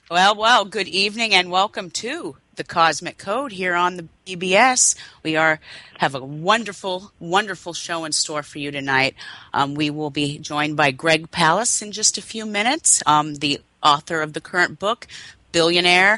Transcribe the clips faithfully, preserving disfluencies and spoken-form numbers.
Well, well, good evening and welcome to the Cosmic Code here on the B B S. We are have a wonderful, wonderful show in store for you tonight. Um, we will be joined by Greg Palast in just a few minutes, um, the author of the current book, Billionaire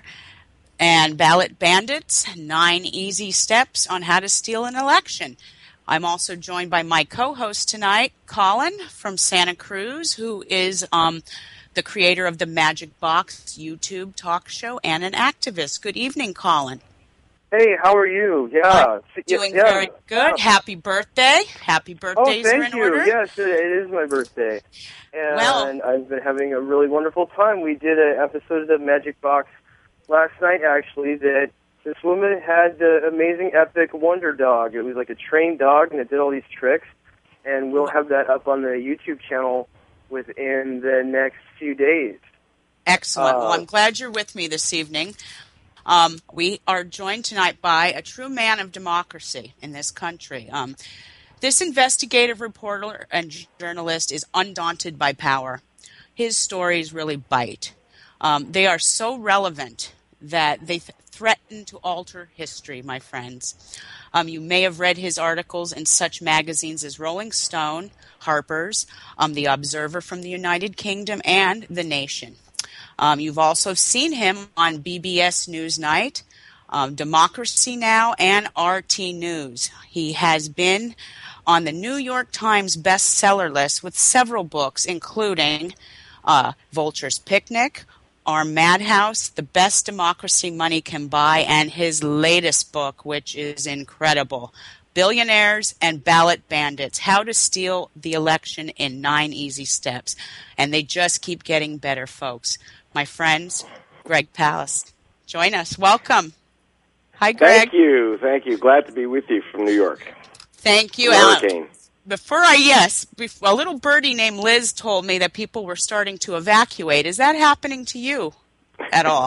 and Ballot Bandits, Nine Easy Steps on How to Steal an Election. I'm also joined by my co-host tonight, Colin from Santa Cruz, who is um, the creator of the Magic Box YouTube talk show and an activist. Good evening, Colin. Hey, how are you? Yeah. I'm doing yeah. very good. Happy birthday. Happy birthdays oh, are thank in you. order. Yes, it, it is my birthday. And well, I've been having a really wonderful time. We did an episode of the Magic Box last night, actually, that this woman had the amazing epic Wonder Dog. It was like a trained dog, and it did all these tricks. And we'll have that up on the YouTube channel within the next few days. Excellent. Uh, well, I'm glad you're with me this evening. Um, we are joined tonight by a true man of democracy in this country. Um, this investigative reporter and journalist is undaunted by power. His stories really bite. Um, they are so relevant that they th- threaten to alter history, my friends. Um, you may have read his articles in such magazines as Rolling Stone, Harper's, um, The Observer from the United Kingdom, and The Nation. Um, you've also seen him on B B S Newsnight, um, Democracy Now!, and R T News. He has been on the New York Times bestseller list with several books, including uh, Vulture's Picnic, Our Madhouse, The Best Democracy Money Can Buy, and his latest book, which is incredible, Billionaires and Ballot Bandits, How to Steal the Election in Nine Easy Steps. And they just keep getting better, folks. My friends, Greg Palast. Join us. Welcome. Hi, Greg. Thank you. Thank you. Glad to be with you from New York. Thank you, Hurricane. Before I, yes, a little birdie named Liz told me that people were starting to evacuate. Is that happening to you at all?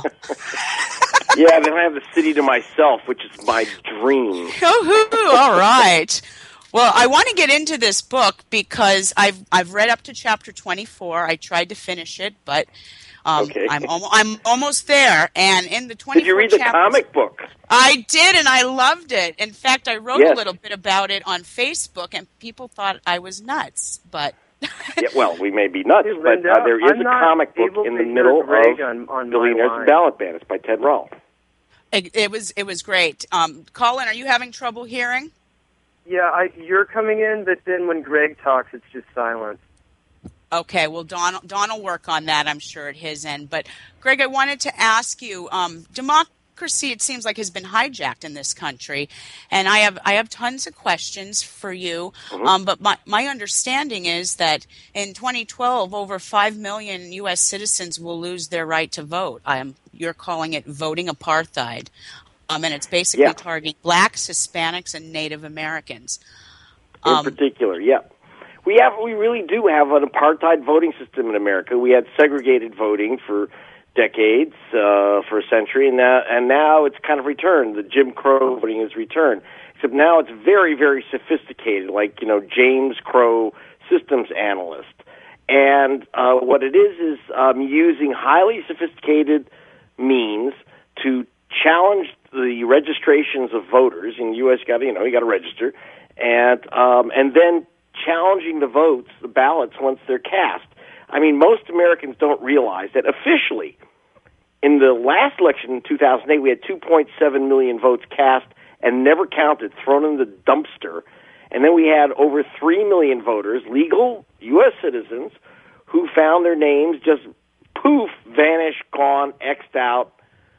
Yeah, then I have the city to myself, which is my dream. Oh, all right. Well, I want to get into this book because I've I've read up to chapter twenty-four. I tried to finish it, but um, okay. I'm al- I'm almost there. And in the twenty-four Did you read the chapters, comic book? I did, and I loved it. In fact, I wrote yes. a little bit about it on Facebook, and people thought I was nuts. But yeah, well, we may be nuts, hey, but Linda, uh, there is I'm a comic book in the middle of on, on Billionaires and Ballot Bandits by Ted Rall. It, it was it was great. Um, Colin, are you having trouble hearing? Yeah, I, you're coming in, but then when Greg talks, it's just silent. Okay, well, Don, Don will work on that, I'm sure, at his end. But, Greg, I wanted to ask you, um, democracy, it seems like, has been hijacked in this country. And I have I have tons of questions for you. Mm-hmm. Um, but my, my understanding is that in twenty twelve, over five million U S citizens will lose their right to vote. Um, you're calling it voting apartheid. Um, and it's basically yeah. targeting blacks, Hispanics, and Native Americans. In Um, particular, yeah. We have, we really do have an apartheid voting system in America. We had segregated voting for decades, uh, for a century, and now, and now it's kind of returned. The Jim Crow voting has returned. Except now it's very, very sophisticated, like, you know, James Crow systems analyst. And uh, what it is is um, using highly sophisticated means to challenge the registrations of voters. In the U S, you got to, you know, you got to register, and um, and then challenging the votes, the ballots, once they're cast. I mean, most Americans don't realize that officially, in the last election in two thousand eight, we had two point seven million votes cast and never counted, thrown in the dumpster. And then we had over three million voters, legal U S citizens, who found their names just poof, vanished, gone, X'd out,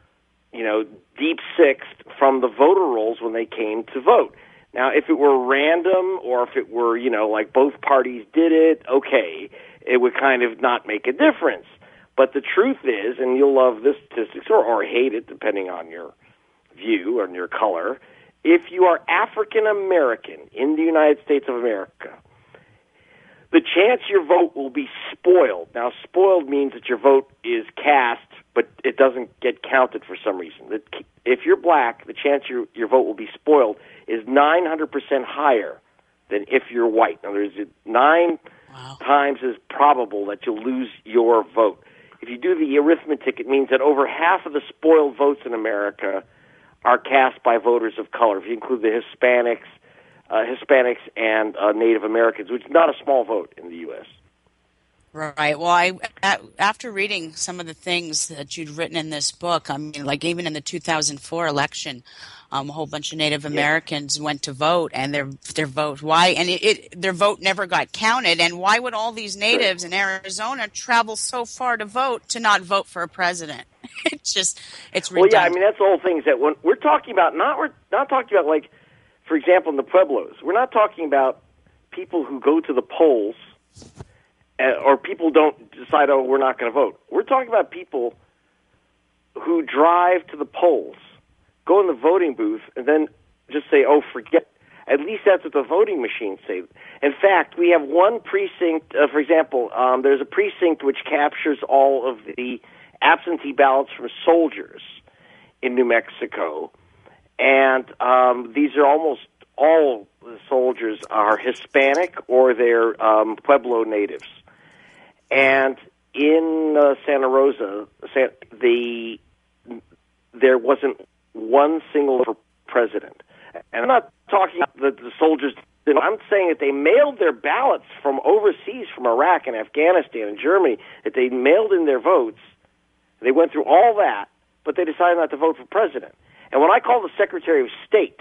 you know, deep sixth from the voter rolls when they came to vote. Now, if it were random or if it were, you know, like both parties did it, okay, it would kind of not make a difference. But the truth is, and you'll love this statistics or, or hate it, depending on your view or your color, if you are African American in the United States of America, the chance your vote will be spoiled. Now, spoiled means that your vote is cast, but it doesn't get counted for some reason. If you're black, the chance your, your vote will be spoiled is nine hundred percent higher than if you're white. Now, there's nine wow. times as probable that you'll lose your vote. if you do the arithmetic, it means that over half of the spoiled votes in America are cast by voters of color, if you include the Hispanics, uh, Hispanics and uh, Native Americans, which is not a small vote in the U S Right. Well, I after reading some of the things that you'd written in this book, I mean, like even in the two thousand four election, um, a whole bunch of Native Americans yeah. went to vote, and their their vote why and it, it their vote never got counted. And why would all these natives in Arizona travel so far to vote to not vote for a president? It's just it's redundant. Well, yeah, I mean that's the whole thing. Is that when we're talking about not we're not talking about like, for example, in the Pueblos, we're not talking about people who go to the polls. Uh, or people don't decide, oh, we're not going to vote. We're talking about people who drive to the polls, go in the voting booth, and then just say, oh, forget. At least that's what the voting machines say. In fact, we have one precinct, uh, for example, um, there's a precinct which captures all of the absentee ballots from soldiers in New Mexico. And um, these are almost all the soldiers are Hispanic or they're um, Pueblo natives. And in uh, Santa Rosa, the there wasn't one single for president. And I'm not talking that the soldiers didn't. I'm saying that they mailed their ballots from overseas, from Iraq and Afghanistan and Germany, that they mailed in their votes. They went through all that, but they decided not to vote for president. And when I called the Secretary of State,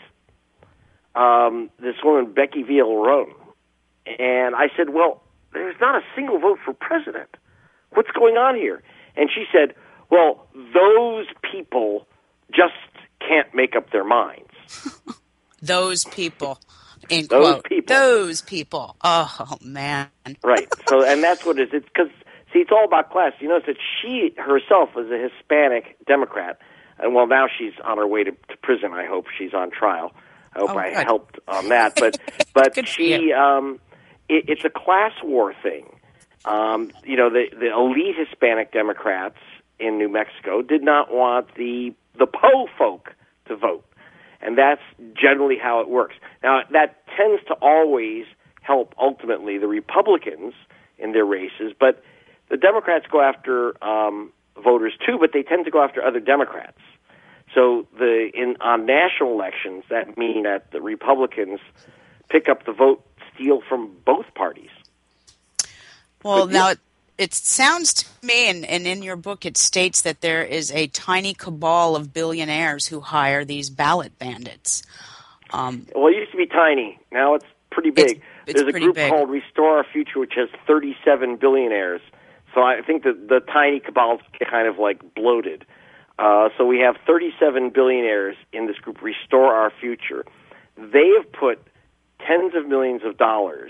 um, this woman, Becky Villarone, and I said, well, there's not a single vote for president. What's going on here? And she said, well, those people just can't make up their minds. Those people, in those quote. people. Those people. Oh, man. Right. So, and that's what it is. It's because, see, it's all about class. You notice that she herself was a Hispanic Democrat. And, well, now she's on her way to, to prison, I hope. She's on trial. I hope oh, I good. helped on that. But, but she... Um, It, it's a class war thing. Um, you know, the, the elite Hispanic Democrats in New Mexico did not want the the Po folk to vote, and that's generally how it works. Now, that tends to always help ultimately the Republicans in their races, but the Democrats go after um, voters too, but they tend to go after other Democrats. So the in on national elections, that means that the Republicans pick up the vote. Steal from both parties. Well, but, now it, it sounds to me, and, and in your book it states that there is a tiny cabal of billionaires who hire these ballot bandits. Um, well, it used to be tiny. Now it's pretty big. It's, it's There's a pretty group big. called Restore Our Future, which has thirty-seven billionaires. So I think that the tiny cabal's kind of like bloated. Uh, so we have thirty-seven billionaires in this group, Restore Our Future. They have put tens of millions of dollars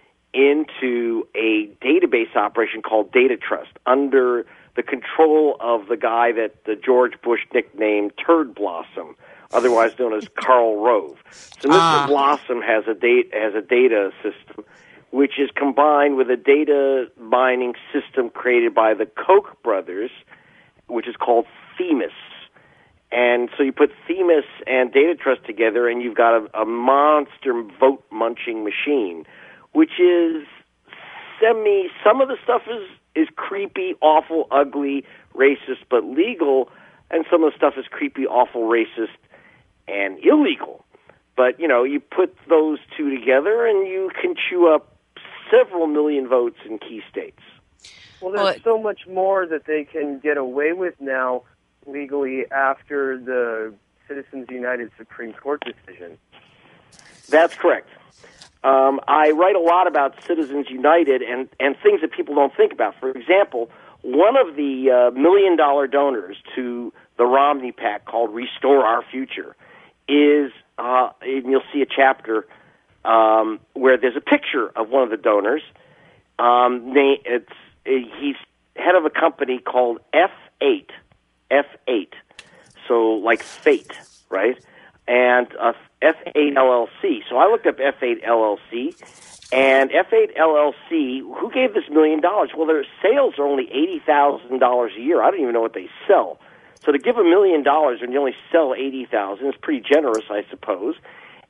into a database operation called Data Trust under the control of the guy that the George Bush nicknamed Turd Blossom, otherwise known as Karl Rove. So Mister Ah. Blossom has a data has a data system which is combined with a data mining system created by the Koch brothers, which is called Themis. And so you put Themis and Data Trust together, and you've got a, a monster vote-munching machine, which is semi... Some of the stuff is, is creepy, awful, ugly, racist, but legal, and some of the stuff is creepy, awful, racist, and illegal. But, you know, you put those two together, and you can chew up several million votes in key states. Well, there's well, so much more that they can get away with now legally after the Citizens United Supreme Court decision. That's correct. Um, I write a lot about Citizens United and, and things that people don't think about. For example, one of the uh, million-dollar donors to the Romney PAC called Restore Our Future is, uh, and you'll see a chapter um, where there's a picture of one of the donors. Um, they, it's, he's head of a company called F eight. F eight, so like fate, right? And uh, F eight L L C. So I looked up F eight L L C, and F eight L L C, who gave this million dollars? Well, their sales are only eighty thousand dollars a year. I don't even know what they sell. So to give a million dollars when you only sell eighty thousand dollars is pretty generous, I suppose.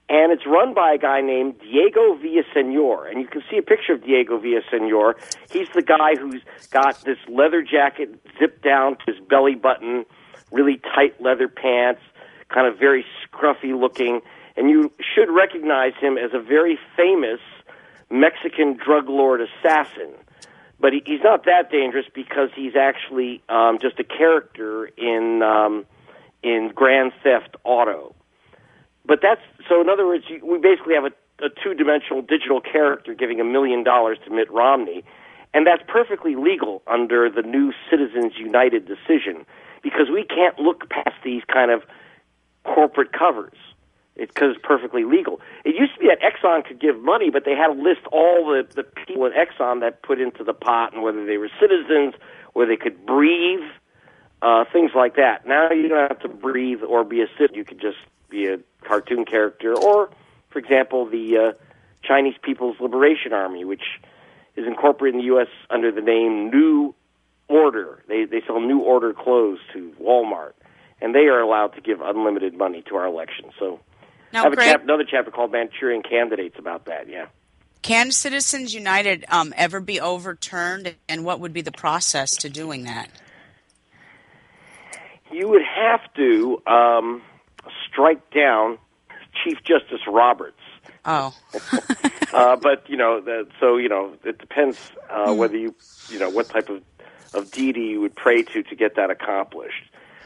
And it's run by a guy named Diego Villaseñor. And you can see a picture of Diego Villaseñor. He's the guy who's got this leather jacket zipped down to his belly button, really tight leather pants, kind of very scruffy looking. And you should recognize him as a very famous Mexican drug lord assassin. But he, he's not that dangerous because he's actually um, just a character in um, in Grand Theft Auto. But that's, so in other words, you, we basically have a, a two-dimensional digital character giving a million dollars to Mitt Romney, and that's perfectly legal under the new Citizens United decision, because we can't look past these kind of corporate covers. It's because it's perfectly legal. It used to be that Exxon could give money, but they had to list all the, the people at Exxon that put into the pot and whether they were citizens, whether they could breathe, uh, things like that. Now you don't have to breathe or be a citizen. You could just be a cartoon character, or, for example, the uh, Chinese People's Liberation Army, which is incorporated in the U S under the name New Order. They they sell New Order clothes to Walmart, and they are allowed to give unlimited money to our elections. So now, I have a Greg, chap- another chapter called Manchurian Candidates about that, yeah. Can Citizens United um, ever be overturned, and what would be the process to doing that? You would have to um, strike down Chief Justice Roberts. Oh. uh, but, you know, the, so, you know, it depends uh, mm. whether you, you know, what type of, of deity you would pray to to get that accomplished.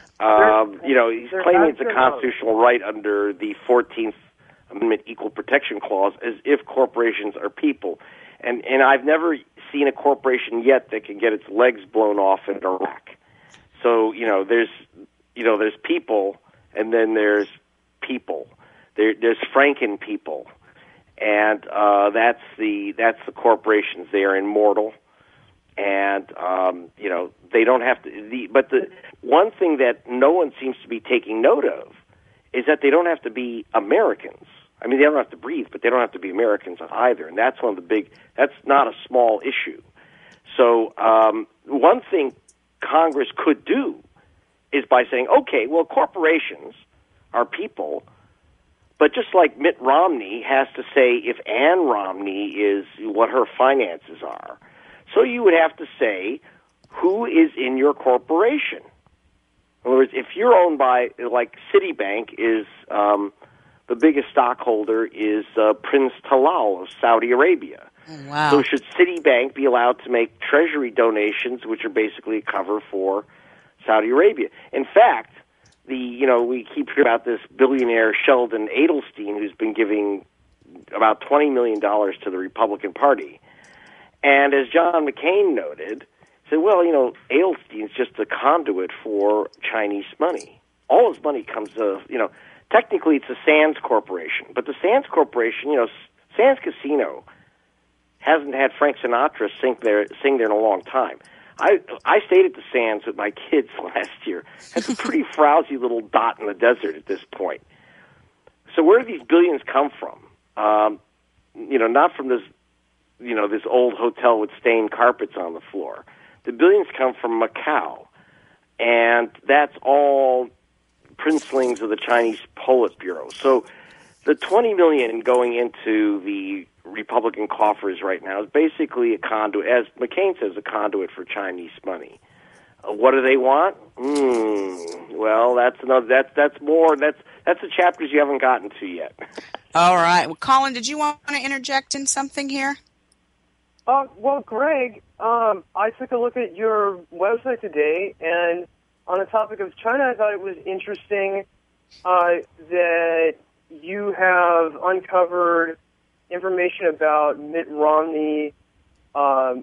Um, you know, he's claiming it's a constitutional right under the fourteenth Amendment Equal Protection Clause as if corporations are people. And, and I've never seen a corporation yet that can get its legs blown off in Iraq. So, you know, there's, you know, there's people, and then there's people. There, there's Franken people, and uh, that's the that's the corporations. They are immortal, and um, you know they don't have to. The, but the one thing that no one seems to be taking note of is that they don't have to be Americans. I mean, they don't have to breathe, but they don't have to be Americans either, and that's one of the big. That's not a small issue. So um, one thing Congress could do is by saying, okay, well, corporations are people, but just like Mitt Romney has to say if Ann Romney is what her finances are, so you would have to say who is in your corporation. In other words, if you're owned by, like Citibank is, um, the biggest stockholder is uh, Prince Talal of Saudi Arabia. Wow. So should Citibank be allowed to make treasury donations, which are basically a cover for Saudi Arabia? In fact, the you know we keep hearing about this billionaire Sheldon Adelstein, who's been giving about twenty million dollars to the Republican Party. And as John McCain noted, said, well, you know, Adelstein's just a conduit for Chinese money. All his money comes of, you know, technically it's a Sands Corporation, but the Sands Corporation, you know, Sands Casino hasn't had Frank Sinatra sing there sing there in a long time. I I stayed at the Sands with my kids last year. It's a pretty frowsy little dot in the desert at this point. So where do these billions come from? Um, you know, not from this, you know, this old hotel with stained carpets on the floor. The billions come from Macau, and that's all princelings of the Chinese Politburo. So the twenty million dollars going into the Republican coffers right now is basically a conduit, as McCain says, a conduit for Chinese money. Uh, what do they want? Mm, well, that's another. That's that's more. That's that's the chapters you haven't gotten to yet. All right. Well, Colin, did you want to interject in something here? Uh, well, Greg, um, I took a look at your website today, and on the topic of China, I thought it was interesting uh, that you have uncovered information about Mitt Romney um,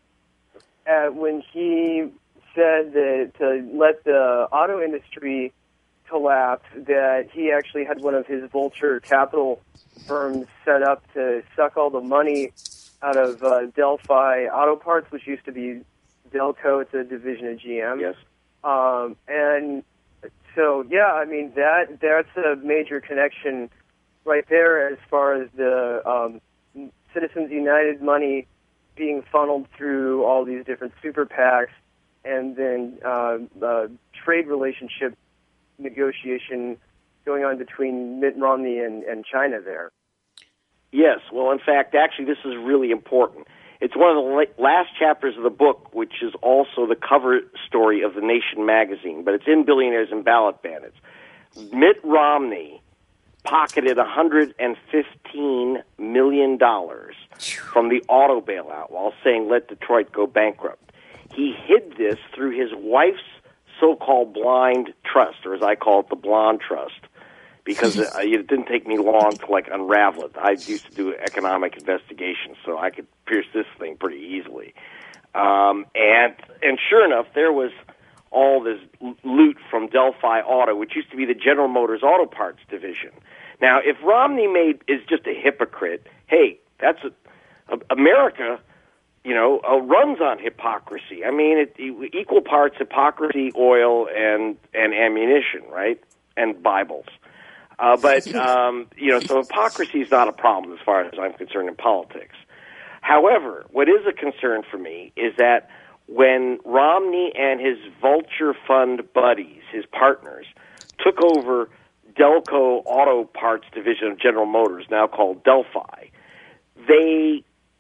at, when he said that to let the auto industry collapse, that he actually had one of his vulture capital firms set up to suck all the money out of uh, Delphi Auto Parts, which used to be Delco. It's a division of G M. Yes. Um, and so, yeah, I mean, that that's a major connection right there as far as the um, Citizens United money being funneled through all these different super PACs, and then uh, uh, trade relationship negotiation going on between Mitt Romney and, and China there. Yes. Well, in fact, actually, this is really important. It's one of the la- last chapters of the book, which is also the cover story of The Nation magazine, but it's in Billionaires and Ballot Bandits. Mitt Romney pocketed one hundred fifteen million dollars from the auto bailout while saying, let Detroit go bankrupt. He hid this through his wife's so-called blind trust, or as I call it, the blonde trust, because it, it didn't take me long to, like, unravel it. I used to do economic investigations, so I could pierce this thing pretty easily. Um, and and sure enough, there was all this loot from Delphi Auto, which used to be the General Motors Auto Parts division. Now, if Romney made is just a hypocrite, hey, that's a, a, America, you know, uh, runs on hypocrisy. I mean, it, it, equal parts hypocrisy, oil, and and ammunition, right, and Bibles. Uh, but um, you know, so hypocrisy is not a problem as far as I'm concerned in politics. However, what is a concern for me is that when Romney and his vulture fund buddies, his partners, took over Delco Auto Parts division of General Motors, now called Delphi, they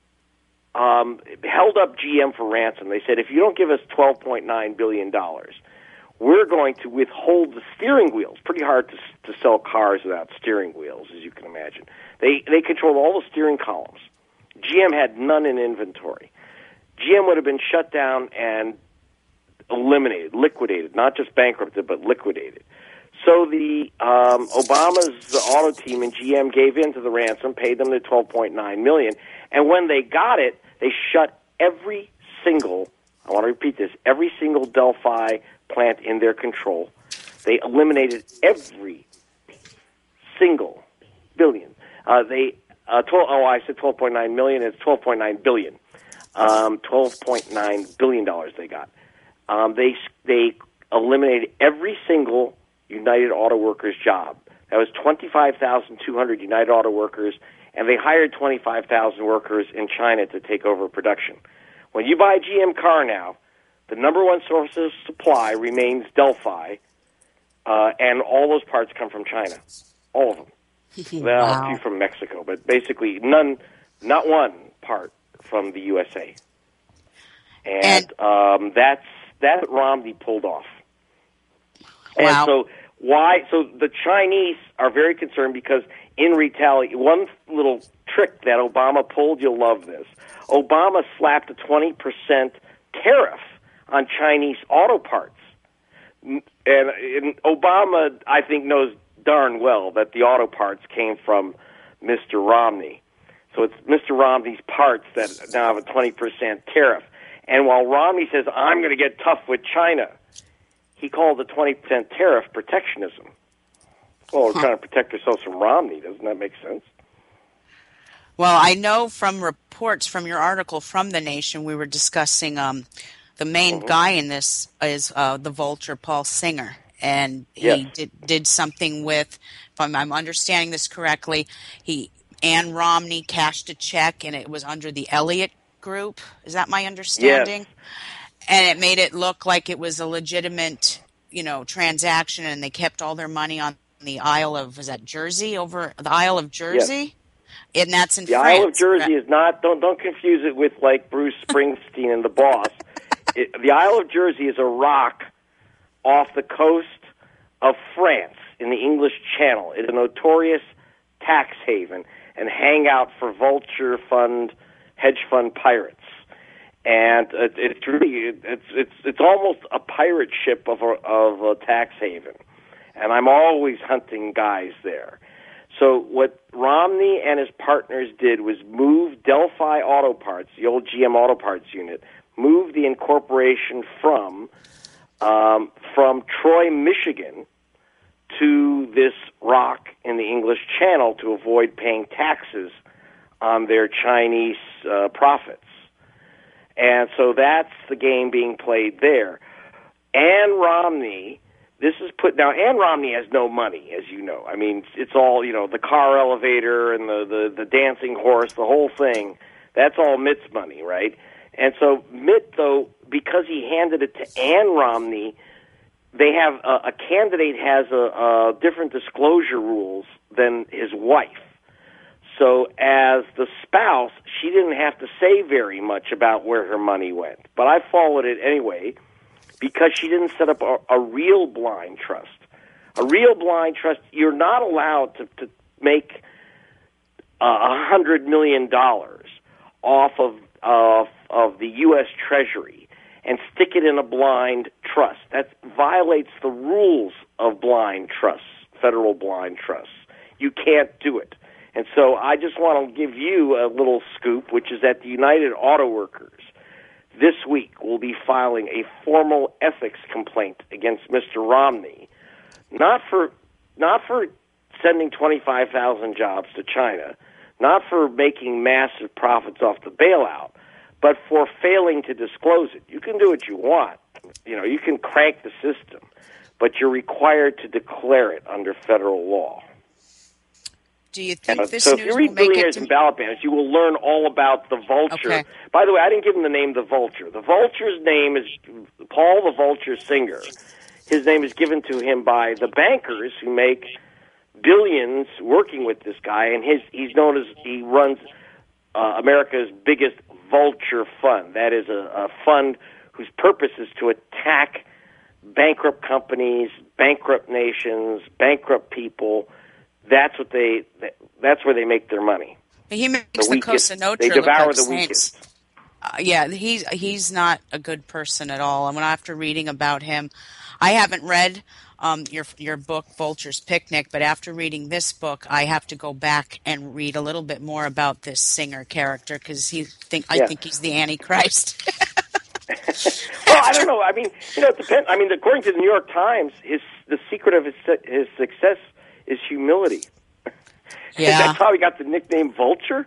um, held up G M for ransom. They said, if you don't give us twelve point nine billion dollars, we're going to withhold the steering wheels. Pretty hard to, to sell cars without steering wheels, as you can imagine. They, they controlled all the steering columns. G M had none in inventory. G M would have been shut down and eliminated, liquidated, not just bankrupted, but liquidated. So the um, Obama's auto team and G M gave in to the ransom, paid them the twelve point nine million dollars, and when they got it, they shut every single, I want to repeat this, every single Delphi plant in their control. They eliminated every single billion. Uh, they uh, twelve, oh, I said twelve point nine million dollars. It's twelve point nine billion dollars. Um, twelve point nine billion dollars they got. Um, they they eliminated every single United Auto Workers job. That was twenty-five thousand two hundred United Auto Workers, and they hired twenty-five thousand workers in China to take over production. When you buy a G M car now, the number one source of supply remains Delphi, uh, and all those parts come from China. All of them. Well, Wow. a few from Mexico, but basically none, not one part from the U S A. And, And- um, that's that's what Romney pulled off. And Wow. so why? So the Chinese are very concerned because in retaliation, one little trick that Obama pulled, you'll love this. Obama slapped a twenty percent tariff on Chinese auto parts. And, and Obama, I think, knows darn well that the auto parts came from Mister Romney. So it's Mister Romney's parts that now have a twenty percent tariff. And while Romney says, I'm going to get tough with China, he called the twenty percent tariff protectionism. Well, we're trying to protect ourselves from Romney. Doesn't that make sense? Well, I know from reports from your article from The Nation, we were discussing um, the main Mm-hmm. guy in this is uh, the vulture, Paul Singer. And he Yes. did, did something with, if I'm, I'm understanding this correctly, he Ann Romney cashed a check, and it was under the Elliott Group. Is that my understanding? Yes. And it made it look like it was a legitimate, you know, transaction, and they kept all their money on the Isle of, is that Jersey, over the Isle of Jersey? And that's in The France. Isle of Jersey is not, don't don't confuse it with like Bruce Springsteen and the Boss. It, the Isle of Jersey is a rock off the coast of France in the English Channel. It's a notorious tax haven and hangout for vulture fund, hedge fund pirates. And it, it's really, it's it's it's almost a pirate ship of a, of a tax haven. And I'm always hunting guys there. So what Romney and his partners did was move Delphi Auto Parts, the old G M Auto Parts unit, move the incorporation from um, from Troy, Michigan, to this rock in the English Channel to avoid paying taxes on their Chinese uh, profits. And so that's the game being played there. Ann Romney, this is put, now Ann Romney has no money, as you know. I mean, it's all, you know, the car elevator and the, the, the dancing horse, the whole thing, that's all Mitt's money, right? And so Mitt, though, because he handed it to Ann Romney, they have a, a candidate has a, a different disclosure rules than his wife. So as the spouse, she didn't have to say very much about where her money went. But I followed it anyway because she didn't set up a, a real blind trust. A real blind trust, you're not allowed to, to make a uh, hundred million dollars off of of of the U S Treasury and stick it in a blind trust. That violates the rules of blind trusts, federal blind trusts. You can't do it. And so I just want to give you a little scoop, which is that the United Auto Workers this week will be filing a formal ethics complaint against Mister Romney, not for not for sending twenty-five thousand jobs to China, not for making massive profits off the bailout, but for failing to disclose it. You can do what you want. You know, you can crank the system, but you're required to declare it under federal law. Do you think uh, this so news if you will read make Billionaires it and to... Ballot Banners, you will learn all about the Vulture. Okay. By the way, I didn't give him the name the Vulture. The Vulture's name is Paul the Vulture Singer. His name is given to him by the bankers who make billions working with this guy, and his he's known as he runs uh, America's biggest vulture fund. That is a, a fund whose purpose is to attack bankrupt companies, bankrupt nations, bankrupt people. That's what they. That's where they make their money. He makes the, the weakest, Cosa Nostra They devour look like the saints. weakest. Uh, yeah, he's he's not a good person at all. And when after reading about him, I haven't read um, your your book Vulture's Picnic, but after reading this book, I have to go back and read a little bit more about this Singer character because he think I yeah. think he's the Antichrist. Well, I don't know. I mean, you know, it depends. I mean, according to the New York Times, his the secret of his his success is humility. Yeah, that's how he got the nickname Vulture.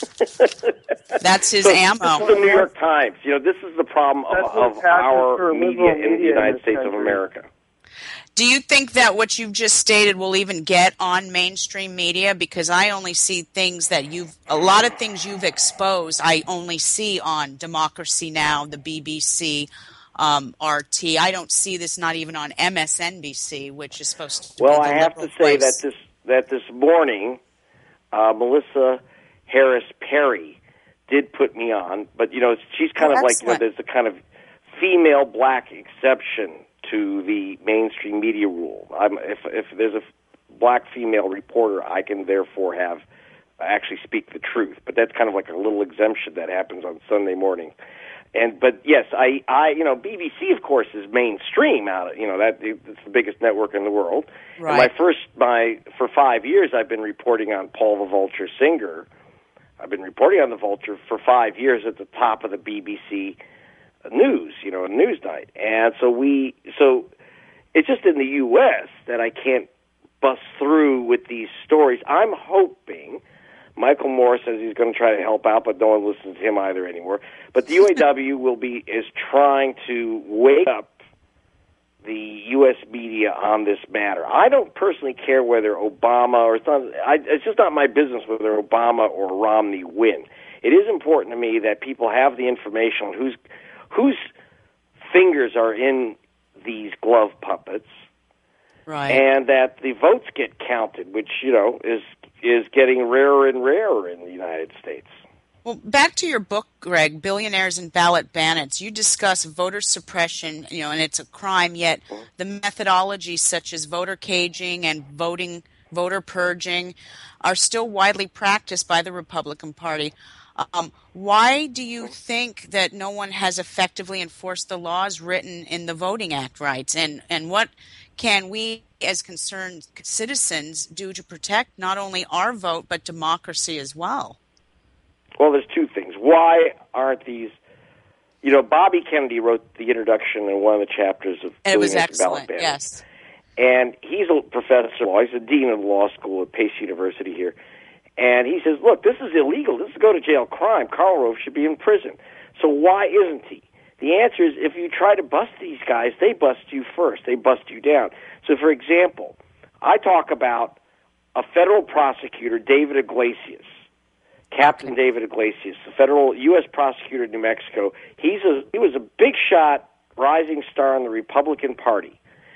That's his so, ammo. This is the New York Times. You know, this is the problem of, of our media in the United States of America. Do you think that what you've just stated will even get on mainstream media? Because I only see things that you've, a lot of things you've exposed, I only see on Democracy Now!, the B B C, um, R T. I don't see this not even on M S N B C, which is supposed to well, be the I have to say place. that this that this morning, uh, Melissa Harris Perry did put me on, but you know, she's kind oh, of excellent. like, you know, there's a kind of female black exception to the mainstream media rule. I'm, if if there's a black female reporter, I can therefore have actually speak the truth. But that's kind of like a little exemption that happens on Sunday morning. And but yes, I, I you know B B C of course is mainstream out of you know that it's the biggest network in the world. Right. And my first my for five years I've been reporting on Paul the Vulture Singer. I've been reporting on the Vulture for five years at the top of the B B C news, you know, news night. And so we so it's just in the U S that I can't bust through with these stories. I'm hoping Michael Moore says he's going to try to help out, but no one listens to him either anymore. But the U A W will be is trying to wake up the U S media on this matter. I don't personally care whether Obama or it's not. I, it's just not my business whether Obama or Romney win. It is important to me that people have the information on whose whose fingers are in these glove puppets, right? And that the votes get counted, which you know is. is getting rarer and rarer in the United States. Well, back to your book, Greg, Billionaires and Ballot Bandits. You discuss voter suppression, you know, and it's a crime, yet the methodologies such as voter caging and voting, voter purging are still widely practiced by the Republican Party. Um, why do you think that no one has effectively enforced the laws written in the Voting Act rights? And, and what can we as concerned citizens do to protect not only our vote but democracy as well? Well, there's two things. Why aren't these, you know, Bobby Kennedy wrote the introduction in one of the chapters of It was Billionaires and Ballot excellent, Bandits. yes. And he's a professor of law. He's a dean of the law school at Pace University here. And he says, look, this is illegal. This is a go-to-jail crime. Karl Rove should be in prison. So why isn't he? The answer is if you try to bust these guys, they bust you first. They bust you down. So, for example, I talk about a federal prosecutor, David Iglesias, Captain David Iglesias, the federal U S prosecutor in New Mexico. He's a, he was a big shot, rising star in the Republican Party.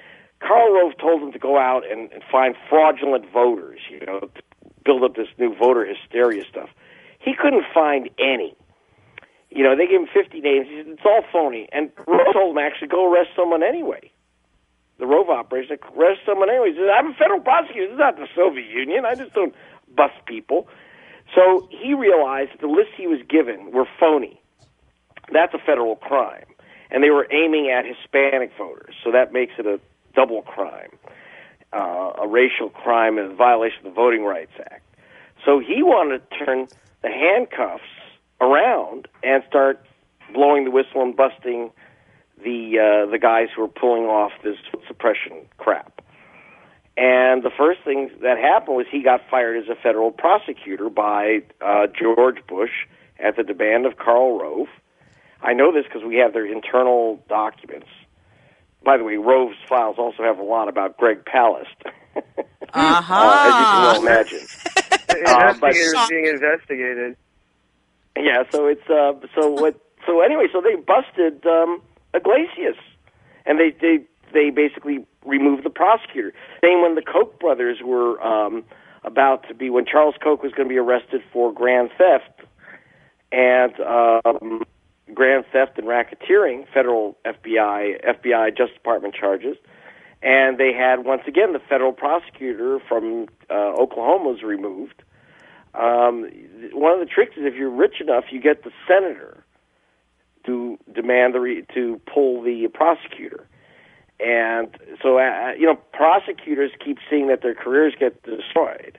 Karl Rove told them to go out and, and find fraudulent voters, you know, to build up this new voter hysteria stuff. He couldn't find any. You know, they gave him fifty names. He said, it's all phony. And Rove told him, actually, go arrest someone anyway. The Rove operation, like, arrest someone anyway. He said, I'm a federal prosecutor. This is not the Soviet Union. I just don't bust people. So he realized that the lists he was given were phony. That's a federal crime. And they were aiming at Hispanic voters. So that makes it a double crime, uh, a racial crime and a violation of the Voting Rights Act. So he wanted to turn the handcuffs around and start blowing the whistle and busting the uh, the guys who were pulling off this suppression crap. And the first thing that happened was he got fired as a federal prosecutor by uh, George Bush at the demand of Karl Rove. I know this because we have their internal documents. By the way, Rove's files also have a lot about Greg Palast. Uh-huh. uh, as you can well imagine. uh, Investigators being investigated. Yeah, so it's uh, so what? So anyway, so they busted um, Iglesias, and they they they basically removed the prosecutor. Same when the Koch brothers were um, about to be when Charles Koch was going to be arrested for grand theft and um, grand theft and racketeering, federal F B I F B I Justice Department charges, and they had once again the federal prosecutor from uh, Oklahoma was removed. Um, one of the tricks is if you're rich enough, you get the senator to demand the re- to pull the prosecutor, and so uh, you know prosecutors keep seeing that their careers get destroyed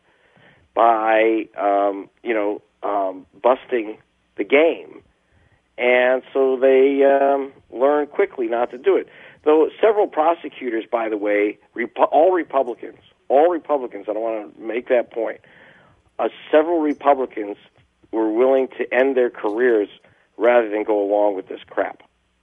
by um, you know um, busting the game, and so they um, learn quickly not to do it. Though several prosecutors, by the way, Repu- all Republicans, all Republicans, I don't want to make that point. Uh, several Republicans were willing to end their careers rather than go along with this crap.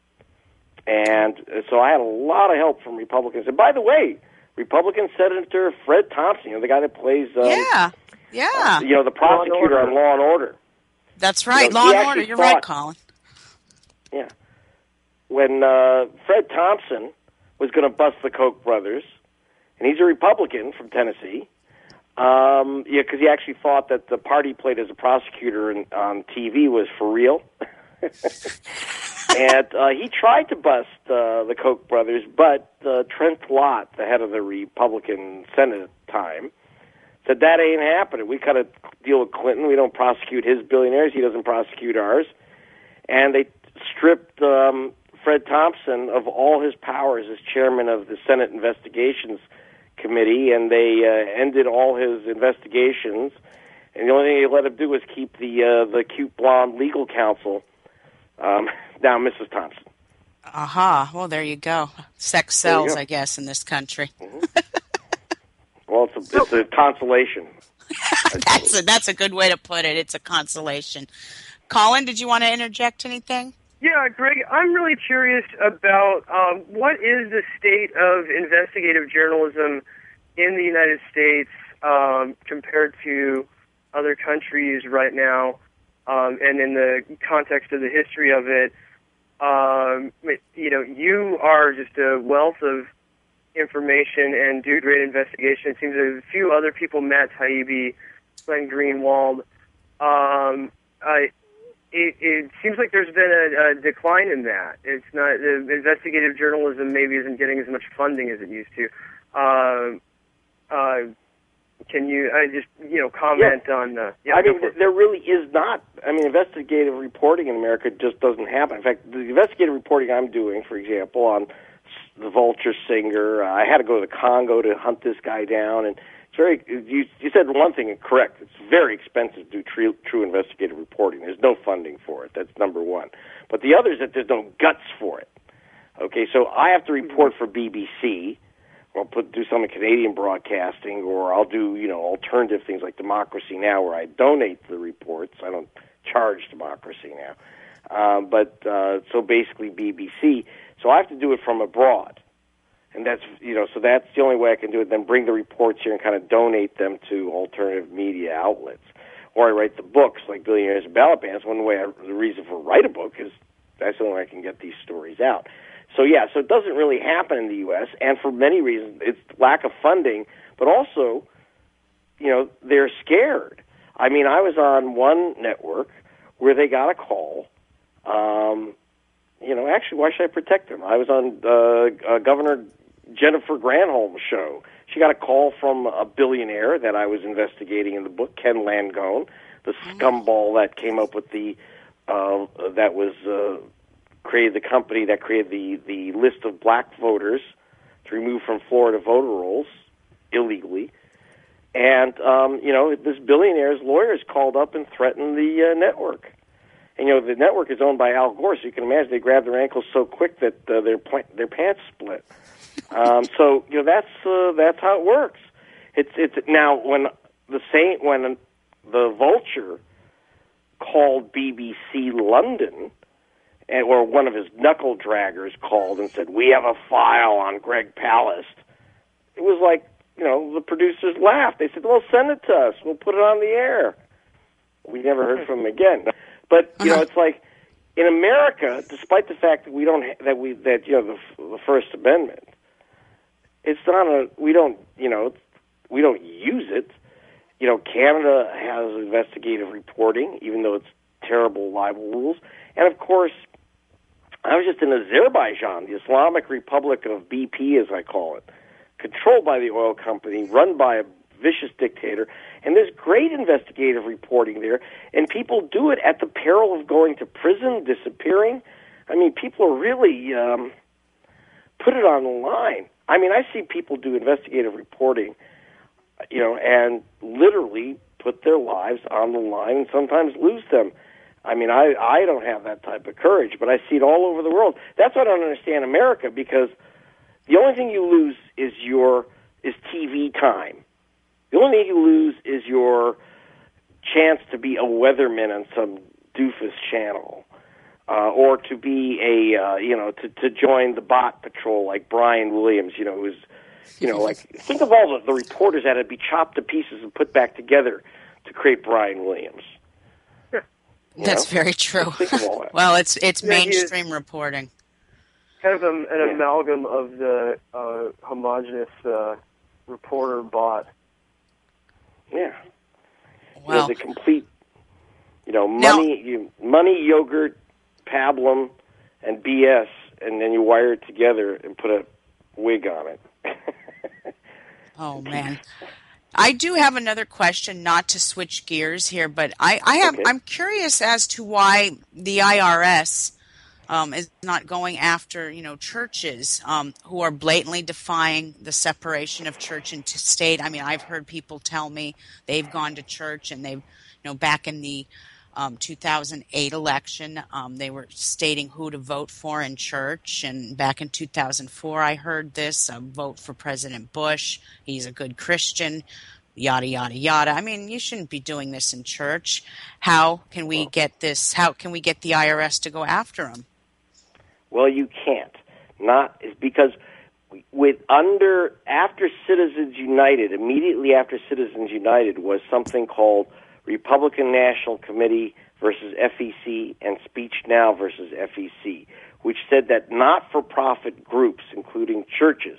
And uh, so I had a lot of help from Republicans. And by the way, Republican Senator Fred Thompson, you know, the guy that plays... Um, yeah, yeah. Uh, you know, the prosecutor on Law and Order. That's right, you know, Law and Order. You're thought, right, Colin. Yeah. When uh, Fred Thompson was going to bust the Koch brothers, and he's a Republican from Tennessee... Um, yeah, because he actually thought that the part he played as a prosecutor in, on T V was for real. and uh, he tried to bust uh, the Koch brothers, but uh, Trent Lott, the head of the Republican Senate at the time, said, that ain't happening. We got to deal with Clinton. We don't prosecute his billionaires. He doesn't prosecute ours. And they stripped um, Fred Thompson of all his powers as chairman of the Senate Investigations Committee, and they uh, ended all his investigations. And the only thing they let him do was keep the uh, the cute blonde legal counsel, um, now Missus Thompson. Aha! Uh-huh. Well, there you go. Sex sells, I guess, in this country. Mm-hmm. Well, it's a, it's a consolation. that's a that's a good way to put it. It's a consolation. Colin, did you want to interject anything? Yeah, Greg, I'm really curious about um, what is the state of investigative journalism in the United States um, compared to other countries right now, um, and in the context of the history of it. Um, you know, you are just a wealth of information and do great investigation. It seems there's a few other people, Matt Taibbi, Glenn Greenwald. Um, I. It, it seems like there's been a, a decline in that. It's not the investigative journalism maybe isn't getting as much funding as it used to. Uh, uh, can you I just you know comment yeah. on? Uh, yeah, I mean, there really is not. I mean, investigative reporting in America just doesn't happen. In fact, the investigative reporting I'm doing, for example, on the vulture singer, uh, I had to go to the Congo to hunt this guy down, and it's very. You, you said one thing correct. It's very expensive to do true, true investigative reporting. There's no funding for it. That's number one. But the other is that there's no guts for it. Okay, so I have to report for B B C, or I'll put do some in Canadian broadcasting, or I'll do you know alternative things like Democracy Now, where I donate the reports. I don't charge Democracy Now. Uh, but uh, so basically B B C. So I have to do it from abroad. And that's, you know, so that's the only way I can do it, then bring the reports here and kind of donate them to alternative media outlets. Or I write the books like Billionaires and Ballot Bans. One way, I, the reason for write a book is that's the only way I can get these stories out. So, yeah, so it doesn't really happen in the U S, and for many reasons. It's lack of funding, but also, you know, they're scared. I mean, I was on one network where they got a call. Um, you know, actually, why should I protect them? I was on uh, uh, Governor Jennifer Granholm's show. She got a call from a billionaire that I was investigating in the book, Ken Langone, the scumball that came up with the, uh, that was... Uh, created the company that created the, the list of black voters to remove from Florida voter rolls illegally. And, um, you know, this billionaire's lawyers called up and threatened the uh, network. And, you know, the network is owned by Al Gore, so you can imagine they grabbed their ankles so quick that uh, their pla- their pants split. Um, so, you know, that's uh, that's how it works. It's it's now when the same when the Vulture called B B C London, and or one of his knuckle draggers called and said, "We have a file on Greg Palast." It was like, you know, the producers laughed. They said, "Well, send it to us. We'll put it on the air." We never heard from him again. But you know, it's like in America, despite the fact that we don't ha- that we that you know the, the First Amendment, it's not a we don't you know we don't use it. You know, Canada has investigative reporting, even though it's terrible libel rules, and of course. I was just in Azerbaijan, the Islamic Republic of B P, as I call it, controlled by the oil company, run by a vicious dictator, and there's great investigative reporting there, and people do it at the peril of going to prison, disappearing. I mean, people are really um, put it on the line. I mean, I see people do investigative reporting, you know, and literally put their lives on the line and sometimes lose them. I mean, I, I don't have that type of courage, but I see it all over the world. That's why I don't understand America, because the only thing you lose is your is T V time. The only thing you lose is your chance to be a weatherman on some doofus channel, uh, or to be a uh, you know to, to join the bot patrol like Brian Williams. You know, who's you know like think of all the, the reporters that had to be chopped to pieces and put back together to create Brian Williams. You That's know? very true. Well, it's it's yeah, mainstream reporting. Kind of an, an yeah. amalgam of the uh, homogenous uh, reporter bot. Yeah. Well, you know, the complete, you know, money, now, you, money, yogurt, pablum, and B S, and then you wire it together and put a wig on it. Oh man. I do have another question, not to switch gears here, but I, I have okay. I'm curious as to why the I R S um, is not going after you know churches um, who are blatantly defying the separation of church and state. I mean, I've heard people tell me they've gone to church and they've you know back in the um, two thousand eight election um, they were stating who to vote for in church, and back in two thousand four I heard this uh, vote for President Bush. He's a good Christian. Yada, yada, yada. I mean, you shouldn't be doing this in church. How can we get this? How can we get the I R S to go after them? Well, you can't. Not because with under after Citizens United, immediately after Citizens United was something called Republican National Committee versus F E C and Speech Now versus F E C, which said that not-for-profit groups, including churches,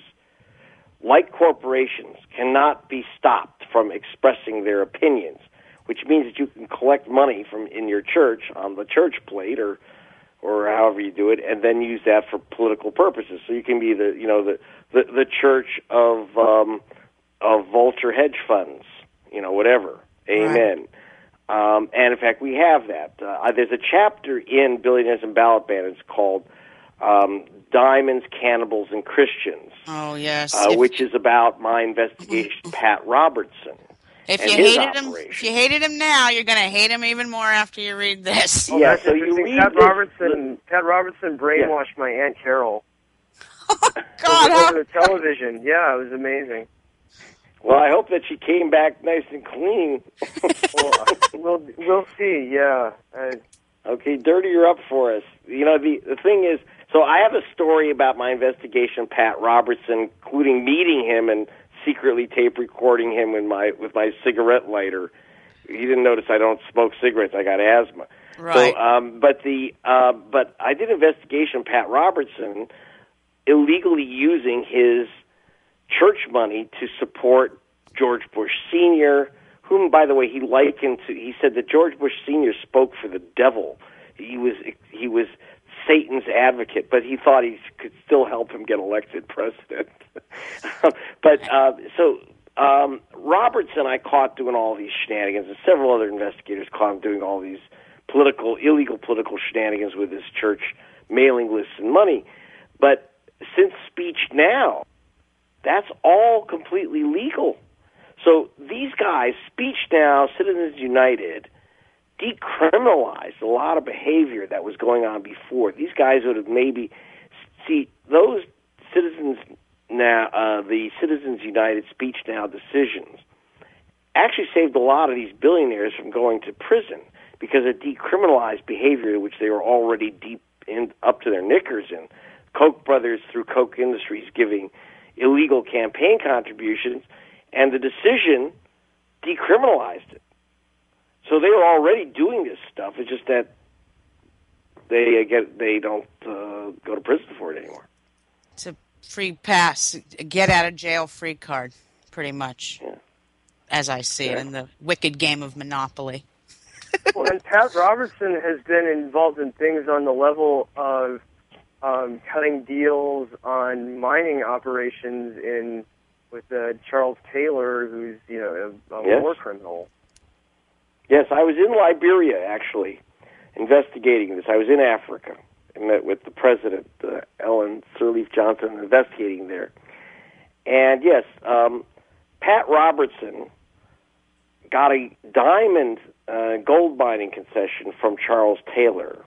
like corporations, cannot be stopped from expressing their opinions, which means that you can collect money from in your church on the church plate or or however you do it, and then use that for political purposes. So you can be the you know the the, the church of um, of vulture hedge funds, you know, whatever. Amen. Right. Um, and in fact, we have that. Uh, there's a chapter in Billionaires and Ballot Bandits called um, Diamonds, Cannibals, and Christians. Oh, yes. Uh, if, which is about my investigation, Pat Robertson. If you hated him, if you hated him now, you're going to hate him even more after you read this. Oh, yeah, so you read Pat this, Robertson. The, Pat Robertson brainwashed yeah. my Aunt Carol. Oh, God, over, over the television. Yeah, it was amazing. Well, I hope that she came back nice and clean. well, we'll we'll see. Yeah. I, okay, dirty her up for us. You know, the the thing is, so I have a story about my investigation, Pat Robertson, including meeting him and secretly tape recording him with my with my cigarette lighter. You didn't notice I don't smoke cigarettes. I got asthma. Right. So, um, but the uh, but I did investigation, Pat Robertson, illegally using his church money to support George Bush Senior, whom, by the way, he likened to. He said that George Bush Senior spoke for the devil. He was he was Satan's advocate, but he thought he could still help him get elected president. but uh, so um, Robertson, I caught doing all these shenanigans, and several other investigators caught him doing all these political, illegal political shenanigans with his church mailing lists and money. But since Speech Now, that's all completely legal. So these guys, Speech Now, Citizens United, decriminalized a lot of behavior that was going on before. These guys would have maybe see those Citizens Now, uh, the Citizens United Speech Now decisions actually saved a lot of these billionaires from going to prison because it decriminalized behavior which they were already deep in, up to their knickers in. Koch brothers through Koch Industries giving illegal campaign contributions, and the decision decriminalized it. So they were already doing this stuff. It's just that they uh, get they don't uh, go to prison for it anymore. It's a free pass, a get out of jail free card, pretty much, yeah. as I see yeah. it in the wicked game of Monopoly. Well, and Pat Robertson has been involved in things on the level of um, cutting deals on mining operations in with uh, Charles Taylor, who's you know a, a yes. war criminal. Yes, I was in Liberia, actually, investigating this. I was in Africa and met with the president, uh, Ellen Sirleaf Johnson, investigating there. And, yes, um, Pat Robertson got a diamond uh, gold mining concession from Charles Taylor,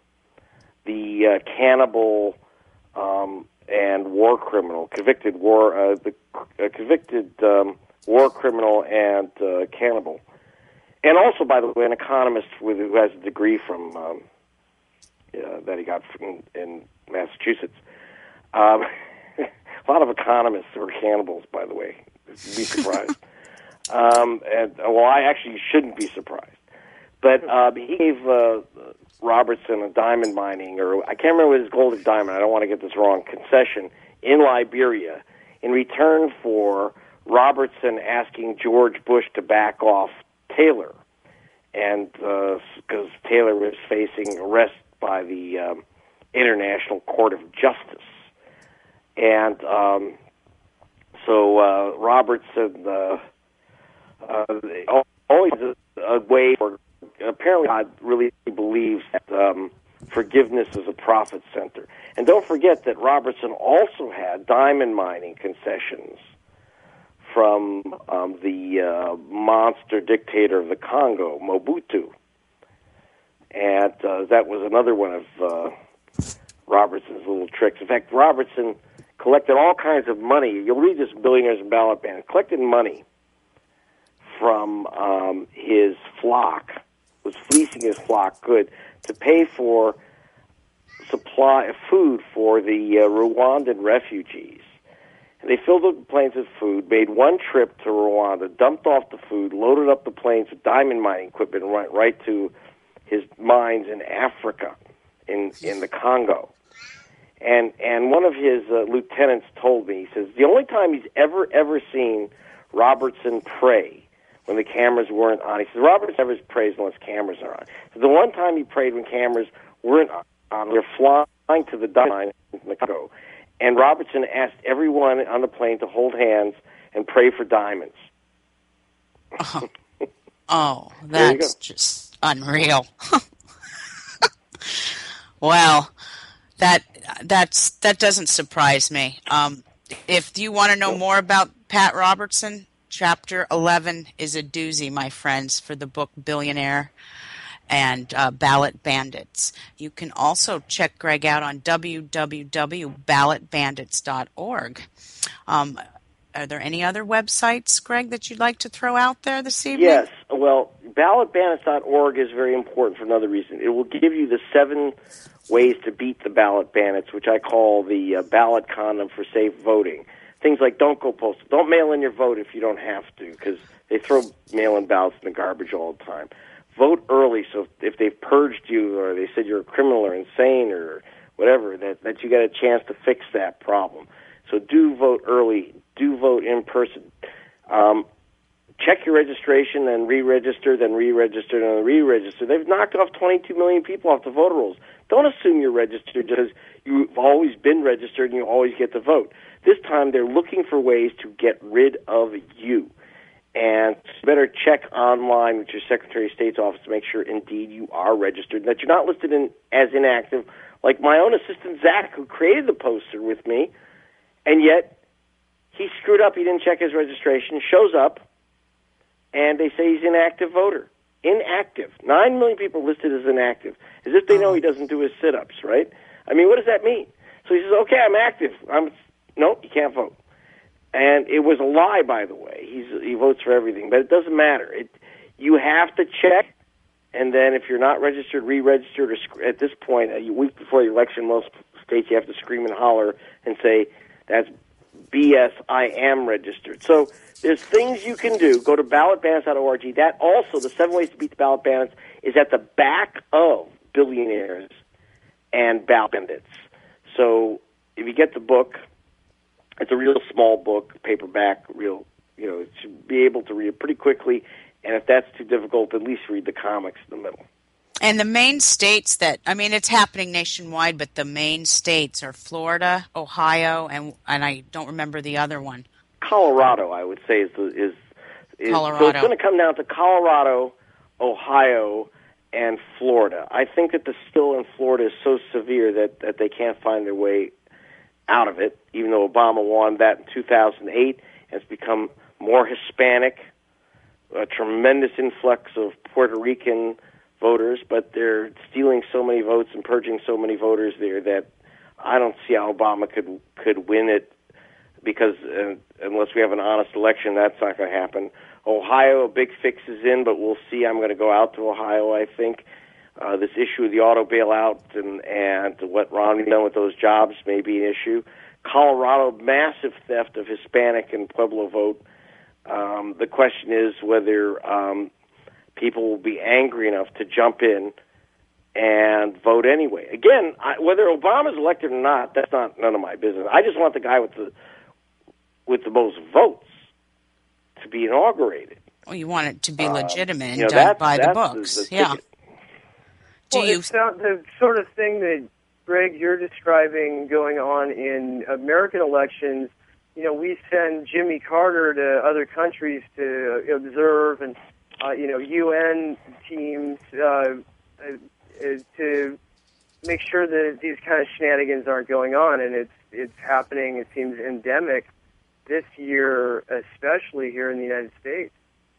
the uh, cannibal um, and war criminal, convicted war, uh, the uh, convicted um, war criminal and uh, cannibal. And also, by the way, an economist with, who has a degree from um, uh, that he got from, in Massachusetts. Um, a lot of economists were cannibals, by the way. You'd be surprised. um, and well, I actually shouldn't be surprised. But uh, he gave uh, Robertson a diamond mining, or I can't remember his gold or diamond. I don't want to get this wrong. Concession in Liberia in return for Robertson asking George Bush to back off Taylor, and because uh, Taylor was facing arrest by the um, International Court of Justice, and um, so uh, Robertson uh, uh, always a, a way for apparently God really believes that um, forgiveness is a profit center, and don't forget that Robertson also had diamond mining concessions from um, the uh, monster dictator of the Congo, Mobutu. And uh, that was another one of uh, Robertson's little tricks. In fact, Robertson collected all kinds of money. You'll read this in Billionaires and Ballot Bandits. Collected money from um, his flock, was fleecing his flock good, to pay for supply of food for the uh, Rwandan refugees. And they filled up the planes with food, made one trip to Rwanda, dumped off the food, loaded up the planes with diamond mining equipment, and went right to his mines in Africa, in in the Congo. And and one of his uh, lieutenants told me, he says, the only time he's ever, ever seen Robertson pray when the cameras weren't on, he says, Robertson never prays unless cameras are on. So the one time he prayed when cameras weren't on, they're flying to the diamond mine in the Congo. And Robertson asked everyone on the plane to hold hands and pray for diamonds. Oh, oh that's just unreal. Well, that that's that doesn't surprise me. Um, if you want to know more about Pat Robertson, Chapter eleven is a doozy, my friends, for the book Billionaire and uh, Ballot Bandits. You can also check Greg out on w w w dot ballot bandits dot org. Um, are there any other websites, Greg, that you'd like to throw out there this evening? Yes. Well, ballot bandits dot org is very important for another reason. It will give you the seven ways to beat the ballot bandits, which I call the uh, ballot condom for safe voting. Things like don't go postal. Don't mail in your vote if you don't have to, because they throw mail-in ballots in the garbage all the time. Vote early, so if they've purged you or they said you're a criminal or insane or whatever, that, that you get a chance to fix that problem. So do vote early. Do vote in person. Um, check your registration and re-register, then re-register, and re-register. They've knocked off twenty-two million people off the voter rolls. Don't assume you're registered because you've always been registered and you always get to vote. This time they're looking for ways to get rid of you. And you better check online with your Secretary of State's office to make sure indeed you are registered and that you're not listed in, as inactive, like my own assistant, Zach, who created the poster with me, and yet he screwed up. He didn't check his registration, shows up, and they say he's an inactive voter. Inactive. Nine million people listed as inactive, as if they know he doesn't do his sit-ups, right? I mean, what does that mean? So he says, okay, I'm active. I'm No, you can't vote. And it was a lie, by the way. He's, he votes for everything, but it doesn't matter. It, you have to check, and then if you're not registered, re-registered, or sc- at this point, a week before the election, most states you have to scream and holler and say, that's B S, I am registered. So there's things you can do. Go to ballot bandits dot org. That also, the seven ways to beat the ballot bandits, is at the back of Billionaires and Ballot Bandits. So if you get the book, it's a real small book, paperback, real, you know, it should be able to read it pretty quickly. And if that's too difficult, at least read the comics in the middle. And the main states that, I mean, it's happening nationwide, but the main states are Florida, Ohio, and and I don't remember the other one. Colorado, I would say, is the, is, is Colorado. So it's going to come down to Colorado, Ohio, and Florida. I think that the still in Florida is so severe that, that they can't find their way out of it, even though Obama won that in two thousand eight. And it's become more Hispanic, a tremendous influx of Puerto Rican voters, but they're stealing so many votes and purging so many voters there that I don't see how Obama could could win it, because uh, unless we have an honest election, that's not going to happen. Ohio, a big fix is in, but we'll see. I'm going to go out to Ohio, I think. Uh, this issue of the auto bailout and, and what Romney done with those jobs may be an issue. Colorado, massive theft of Hispanic and Pueblo vote. Um, the question is whether um, people will be angry enough to jump in and vote anyway. Again, I, whether Obama's elected or not, that's not none of my business. I just want the guy with the with the most votes to be inaugurated. Well, you want it to be legitimate um, and you know, done by the that's books. The, the yeah. Do well, you... it's not the sort of thing that, Greg, you're describing going on in American elections. You know, we send Jimmy Carter to other countries to observe, and, uh, you know, U N teams uh, uh, to make sure that these kind of shenanigans aren't going on, and it's it's happening, it seems, endemic this year, especially here in the United States.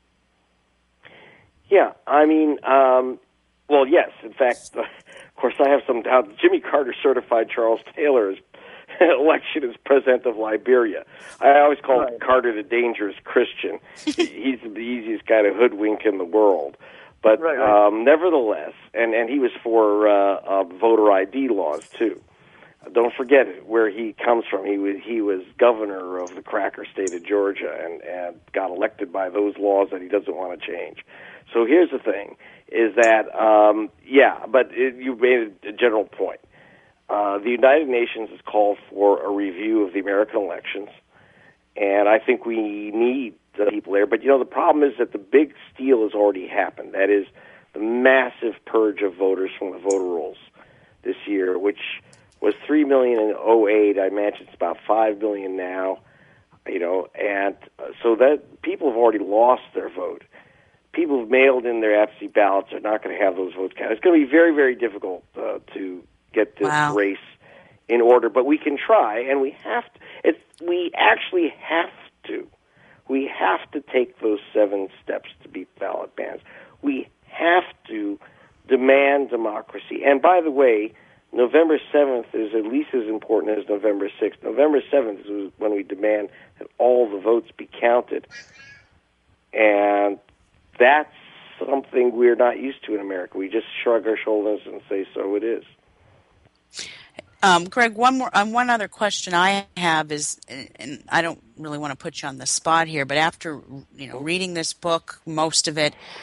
Yeah, I mean, um, well, yes. In fact, of course, I have some doubt. Jimmy Carter certified Charles Taylor's election as president of Liberia. I always call right. Carter the dangerous Christian. He's the easiest guy to hoodwink in the world. But right, right. Um, nevertheless, and, and he was for uh, uh, voter I D laws, too. Don't forget where he comes from. He was he was governor of the cracker state of Georgia and, and got elected by those laws that he doesn't want to change. So here's the thing, is that, um, yeah, but it, you made a general point. Uh, the United Nations has called for a review of the American elections, and I think we need the people there. But, you know, the problem is that the big steal has already happened. That is the massive purge of voters from the voter rolls this year, which was three million in oh eight. I imagine it's about five million now, you know, and so that people have already lost their vote. People who've mailed in their absentee ballots are not going to have those votes counted. It's going to be very, very difficult uh, to get this wow. race in order, but we can try, and we have to. It's, we actually have to. We have to take those seven steps to beat ballot bans. We have to demand democracy. And by the way, November seventh is at least as important as November sixth. November seventh is when we demand that all the votes be counted. And that's something we're not used to in America. We just shrug our shoulders and say, so it is. Um, Greg, one more, um, one other question I have is, and I don't really want to put you on the spot here, but after, you know, reading this book, most of it,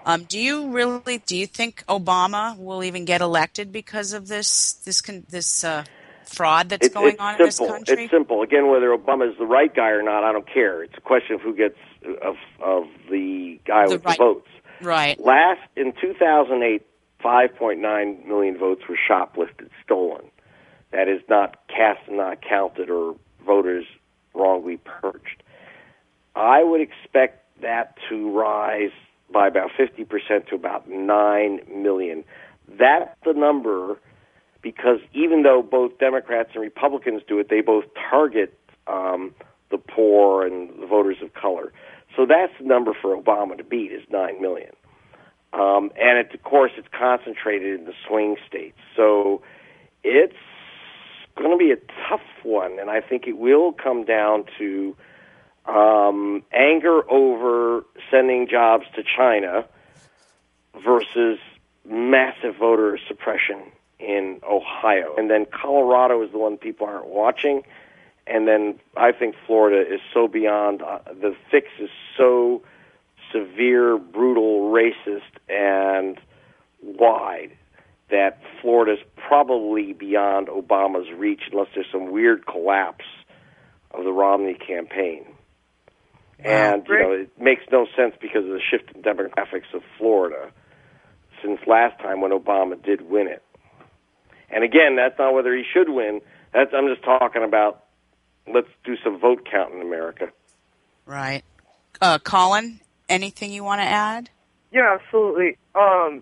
Um, do you really? Do you think Obama will even get elected because of this this this uh, fraud that's it's, going it's on simple. in this country? It's simple. Again, whether Obama is the right guy or not, I don't care. It's a question of who gets of of the guy The with right- the votes. Right. Last in two thousand eight, five point nine million votes were shoplifted, stolen. That is not cast and not counted, or voters wrongly purged. I would expect that to rise by about fifty percent to about nine million. That's the number, because even though both Democrats and Republicans do it, they both target um, the poor and the voters of color. So that's the number for Obama to beat, is nine million. Um, and it, of course, it's concentrated in the swing states. So it's going to be a tough one, and I think it will come down to um, anger over sending jobs to China versus massive voter suppression in Ohio. And then Colorado is the one people aren't watching. And then I think Florida is so beyond, uh, the fix is so severe, brutal, racist, and wide that Florida's probably beyond Obama's reach unless there's some weird collapse of the Romney campaign. And, you know, it makes no sense because of the shift in demographics of Florida since last time when Obama did win it. And again, that's not whether he should win. That's, I'm just talking about, let's do some vote count in America. Right. Uh, Colin, anything you want to add? Yeah, absolutely. Um,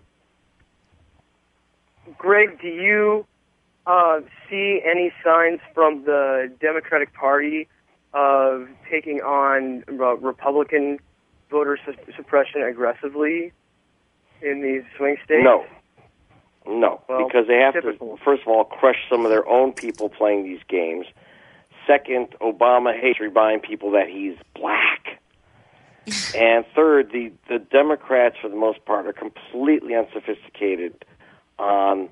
Greg, do you uh, see any signs from the Democratic Party of taking on uh, Republican voter su- suppression aggressively in these swing states? No. No, Well, because they have typical. to, first of all, crush some of their own people playing these games. Second, Obama hates to remind people that he's black. And third, the, the Democrats, for the most part, are completely unsophisticated on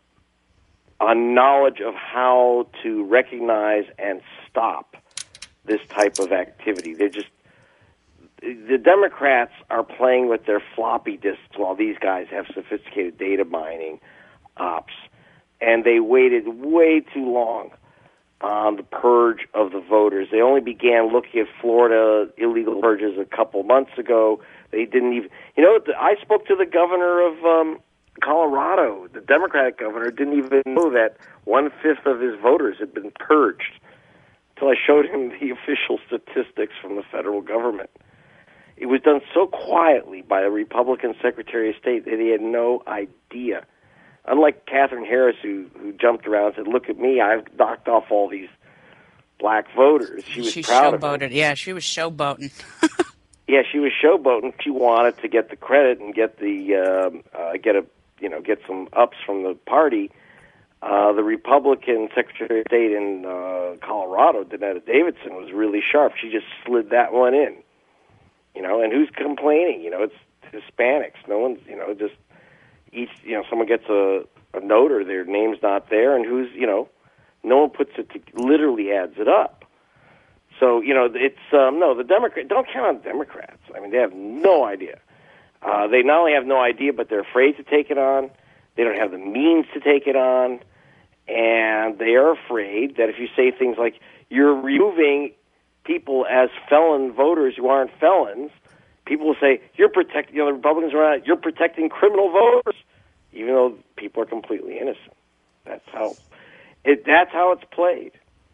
on knowledge of how to recognize and stop this type of activity. They're just, the Democrats are playing with their floppy disks while these guys have sophisticated data mining ops. And they waited way too long on the purge of the voters. They only began looking at Florida illegal purges a couple months ago. They didn't even, you know, I spoke to the governor of um, Colorado. The Democratic governor didn't even know that one-fifth of his voters had been purged until I showed him the official statistics from the federal government. It was done so quietly by a Republican Secretary of State that he had no idea. Unlike Catherine Harris, who, who jumped around and said, "Look at me, I've knocked off all these black voters." She was she proud of showboated. it. Yeah, she was showboating. Yeah, she was showboating. She wanted to get the credit and get the um, uh, get a you know get some ups from the party. Uh, the Republican Secretary of State in uh, Colorado, Danetta Davidson, was really sharp. She just slid that one in. You know, and who's complaining? You know, it's Hispanics. No one's, you know, just each, you know, someone gets a, a note or their name's not there, and who's, you know, no one puts it to, literally adds it up. So, you know, it's, um, no, the Democrats, don't count on Democrats. I mean, they have no idea. Uh, they not only have no idea, but they're afraid to take it on. They don't have the means to take it on. And they are afraid that if you say things like, you're removing people as felon voters who aren't felons, people will say, you're protecting, you know, the Republicans are out, you're protecting criminal voters, even though people are completely innocent. That's how it, that's how it's played.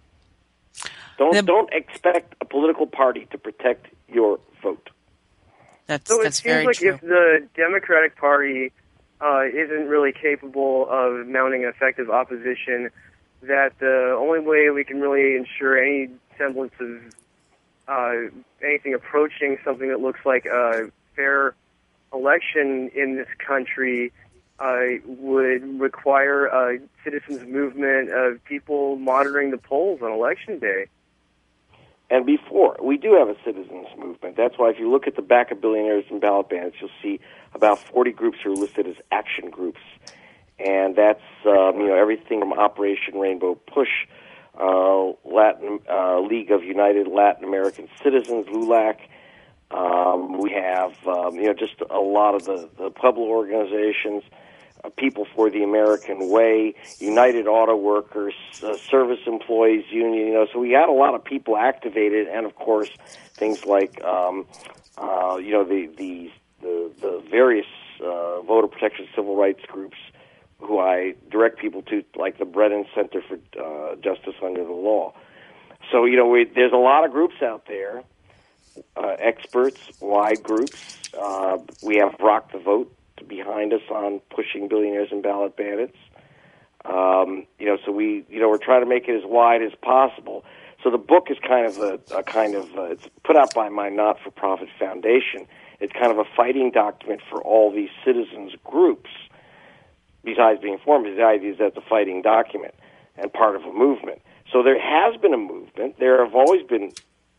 Don't The, don't expect a political party to protect your vote. That's So that's it seems very like true. if the Democratic Party uh, isn't really capable of mounting an effective opposition, that the only way we can really ensure any semblance of uh, anything approaching something that looks like a fair election in this country uh, would require a citizens' movement of people monitoring the polls on Election Day. And before, we do have a citizens movement. That's why if you look at the back of Billionaires and Ballot Bandits, you'll see about forty groups who are listed as action groups. And that's, um, you know, everything from Operation Rainbow Push, uh, Latin uh, League of United Latin American Citizens, LULAC, Um, we have, um, you know, just a lot of the, the Pueblo organizations, uh, People for the American Way, United Auto Workers, uh, Service Employees Union, you know, so we had a lot of people activated, and of course, things like, um, uh, you know, the, the, the, the various uh, voter protection civil rights groups who I direct people to, like the Brennan Center for uh, Justice Under the Law. So, you know, we, there's a lot of groups out there. Uh, experts, wide groups. Uh, we have Rock the Vote behind us on pushing billionaires and ballot bandits. Um, you know, so we, you know, we're trying to make it as wide as possible. So the book is kind of a, a kind of, uh, it's put out by my not-for-profit foundation. It's kind of a fighting document for all these citizens groups. Besides being formed, the idea is that it's a fighting document and part of a movement. So there has been a movement. There have always been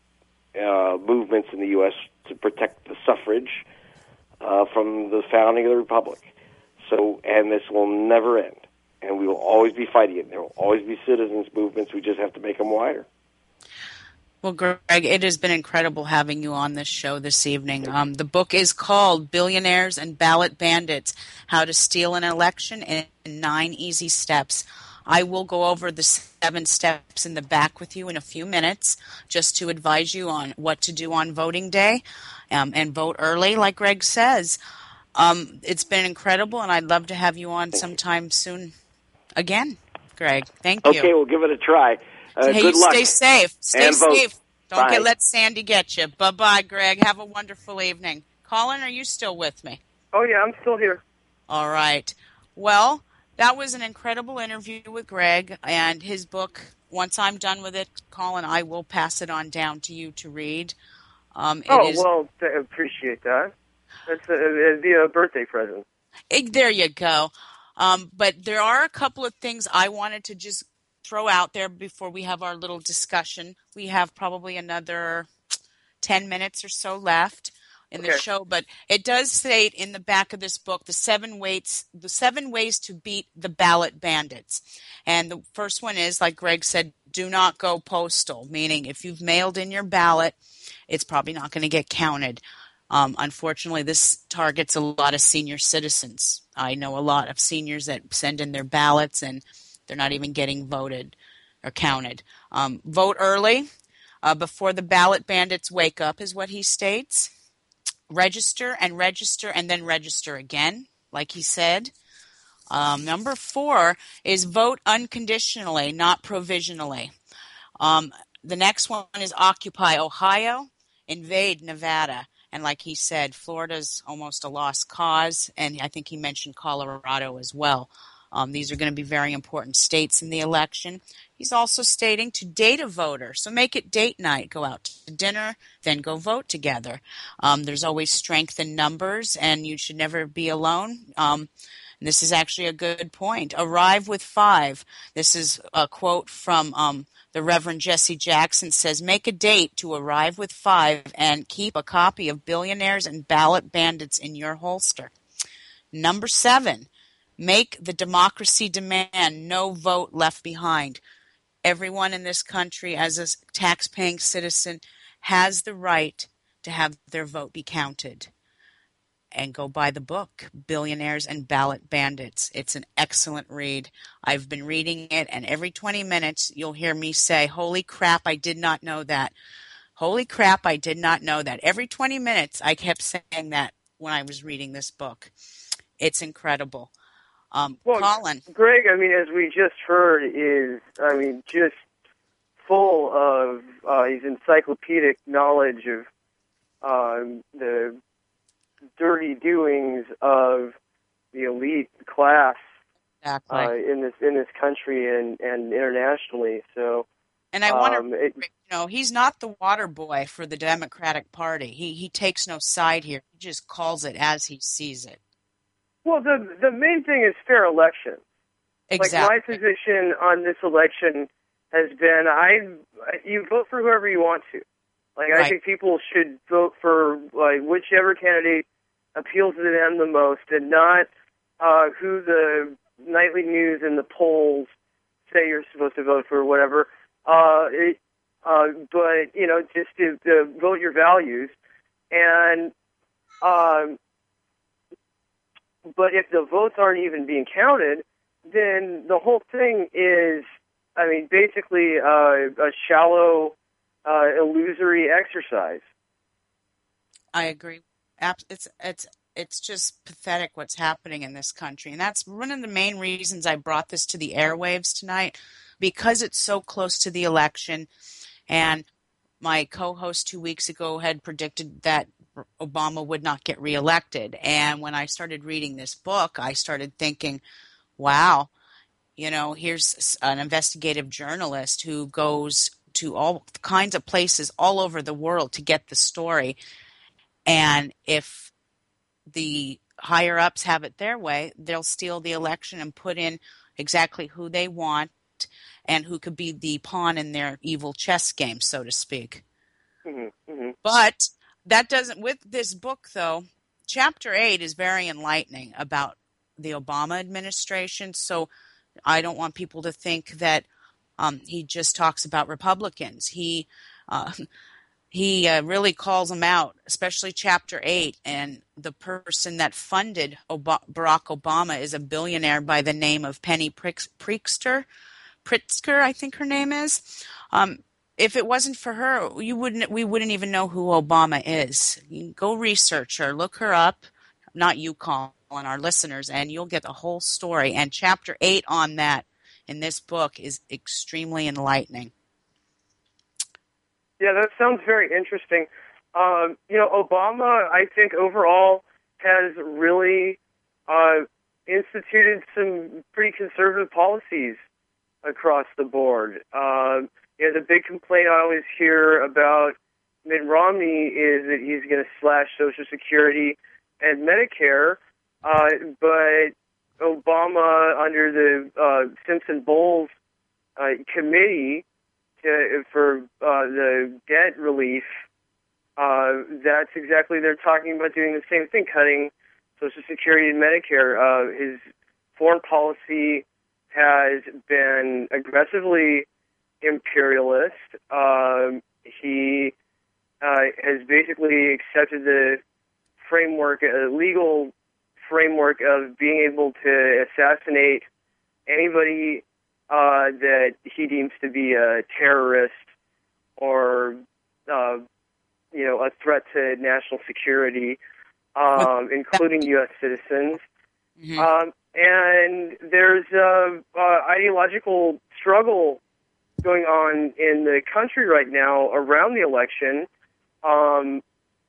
Uh, movements in the U S to protect the suffrage uh, from the founding of the Republic. So, and this will never end, and we will always be fighting it. There will always be citizens movements. We just have to make them wider. Well, Greg, it has been incredible having you on this show this evening. Um, the book is called Billionaires and Ballot Bandits, How to Steal an Election in Nine Easy Steps. I will go over the seven steps in the back with you in a few minutes just to advise you on what to do on voting day um, and vote early, like Greg says. Um, it's been incredible, and I'd love to have you on sometime soon again, Greg. Thank you. Okay, we'll give it a try. Uh, hey, good you luck. Stay safe. Stay and safe. Vote. Don't Bye. get let Sandy get you. Bye-bye, Greg. Have a wonderful evening. Colin, are you still with me? Oh, yeah, I'm still here. All right. Well, that was an incredible interview with Greg, and his book, once I'm done with it, Colin, I will pass it on down to you to read. Um, it oh, is, well, I appreciate that. That's a, it'd be a birthday present. It, there you go. Um, but there are a couple of things I wanted to just throw out there before we have our little discussion. We have probably another ten minutes or so left in the Okay. show, but it does state in the back of this book the seven ways the seven ways to beat the ballot bandits. And the first one is, like Greg said, do not go postal, meaning if you've mailed in your ballot, it's probably not going to get counted. Um, unfortunately, this targets a lot of senior citizens. I know a lot of seniors that send in their ballots and they're not even getting voted or counted. Um, vote early uh, before the ballot bandits wake up is what he states. Register and register and then register again, like he said. Um, number four is vote unconditionally, not provisionally. Um, the next one is occupy Ohio, invade Nevada. And like he said, Florida's almost a lost cause, and I think he mentioned Colorado as well. Um, these are going to be very important states in the election. He's also stating to date a voter. So make it date night. Go out to dinner, then go vote together. Um, there's always strength in numbers, and you should never be alone. Um, and this is actually a good point. Arrive with five. This is a quote from um, the Reverend Jesse Jackson. Says, make a date to arrive with five and keep a copy of Billionaires and Ballot Bandits in your holster. Number seven. Make the democracy demand no vote left behind. Everyone in this country, as a tax-paying citizen, has the right to have their vote be counted. And go buy the book, Billionaires and Ballot Bandits. It's an excellent read. I've been reading it, and every twenty minutes you'll hear me say, holy crap, I did not know that. Holy crap, I did not know that. Every twenty minutes I kept saying that when I was reading this book. It's incredible. Um, well, Colin. Greg, I mean, as we just heard, is, I mean, just full of uh, his encyclopedic knowledge of um, the dirty doings of the elite class Exactly. uh, in this in this country and, and internationally. So, and I wonder, um, it, you know, he's not the water boy for the Democratic Party. He he takes no side here. He just calls it as he sees it. Well, the the main thing is fair election. Exactly. Like, my position on this election has been, I you vote for whoever you want to. Like, right. I think people should vote for like whichever candidate appeals to them the most, and not uh, who the nightly news and the polls say you're supposed to vote for, or whatever. Uh, it, uh, but you know, just to, to vote your values. And um, but if the votes aren't even being counted, then the whole thing is, I mean, basically uh, a shallow, uh, illusory exercise. I agree. It's it's it's just pathetic what's happening in this country, and that's one of the main reasons I brought this to the airwaves tonight, because it's so close to the election. And my co-host two weeks ago had predicted that Obama would not get reelected. And when I started reading this book, I started thinking, wow, you know, here's an investigative journalist who goes to all kinds of places all over the world to get the story. And if the higher-ups have it their way, they'll steal the election and put in exactly who they want and who could be the pawn in their evil chess game, so to speak. Mm-hmm, mm-hmm. But that doesn't, with this book, though, Chapter eight is very enlightening about the Obama administration, so I don't want people to think that um, he just talks about Republicans. He uh, he uh, really calls them out, especially Chapter eight, and the person that funded Ob- Barack Obama is a billionaire by the name of Penny Pritzker. Pritzker, I think her name is. Um, if it wasn't for her, you wouldn't. We wouldn't even know who Obama is. You can go research her, look her up. Not you, Colin, our listeners, and you'll get the whole story. And Chapter eight on that in this book is extremely enlightening. Yeah, that sounds very interesting. Um, you know, Obama, I think overall has really uh, instituted some pretty conservative policies across the board. Um, you know, the big complaint I always hear about Mitt Romney is that he's going to slash Social Security and Medicare, uh, but Obama, under the uh, Simpson-Bowles uh, committee to, for uh, the debt relief, uh, that's exactly, they're talking about doing the same thing, cutting Social Security and Medicare. Uh, his foreign policy has been aggressively imperialist. Um, he uh, has basically accepted the framework, a legal framework of being able to assassinate anybody uh, that he deems to be a terrorist or, uh, you know, a threat to national security, um, including U S citizens. Mm-hmm. Um, and there's a uh, ideological struggle going on in the country right now around the election, um,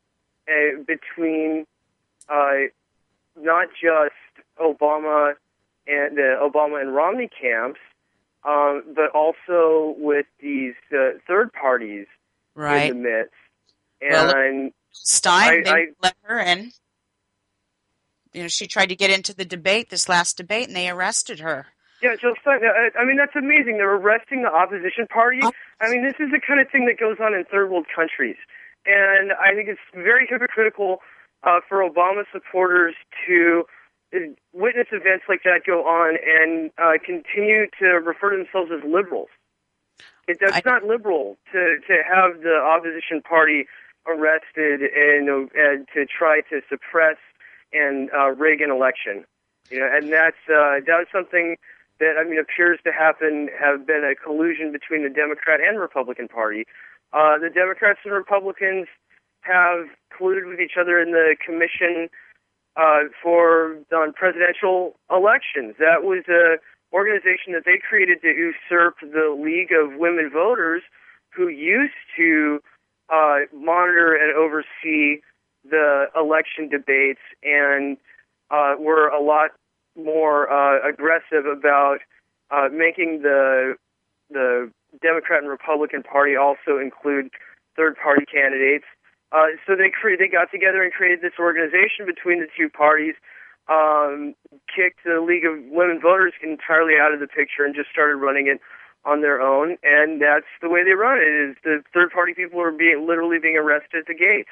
uh, between uh, not just Obama and the Obama and Romney camps, um, but also with these uh, third parties right. in the midst. And well, Stein, I, they I, let her in. You know, she tried to get into the debate, this last debate, and they arrested her. Yeah, Jill Stein, I mean, that's amazing. They're arresting the opposition party. Oh. I mean, this is the kind of thing that goes on in third world countries. And I think it's very hypocritical uh, for Obama supporters to witness events like that go on and uh, continue to refer to themselves as liberals. It, that's I, not liberal to, to have the opposition party arrested and, and to try to suppress and uh, rig an election. You know, and that's uh, that's something that, I mean, appears to happen, have been a collusion between the Democrat and Republican Party. Uh, the Democrats and Republicans have colluded with each other in the commission uh, for on presidential elections. That was a organization that they created to usurp the League of Women Voters, who used to uh, monitor and oversee the election debates and uh, were a lot more uh, aggressive about uh, making the the Democrat and Republican Party also include third-party candidates. Uh, so they cre- they got together and created this organization between the two parties, um, kicked the League of Women Voters entirely out of the picture and just started running it on their own. And that's the way they run it, is the third-party people are being literally being arrested at the gates.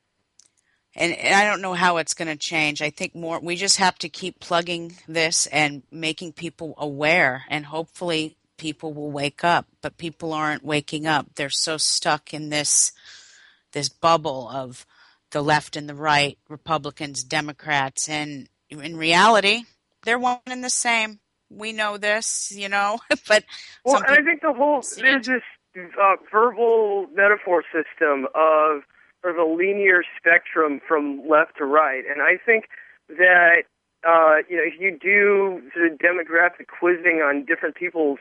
And, and I don't know how it's going to change. I think more we just have to keep plugging this and making people aware, and hopefully people will wake up. But people aren't waking up. They're so stuck in this this bubble of the left and the right, Republicans, Democrats, and in reality, they're one and the same. We know this, you know, but well, some and I think the whole there's this uh, verbal metaphor system of sort of a linear spectrum from left to right, and I think that uh, you know if you do sort of demographic quizzing on different people's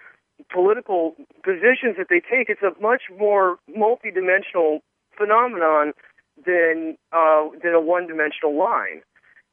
political positions that they take, it's a much more multidimensional phenomenon than uh, than a one-dimensional line.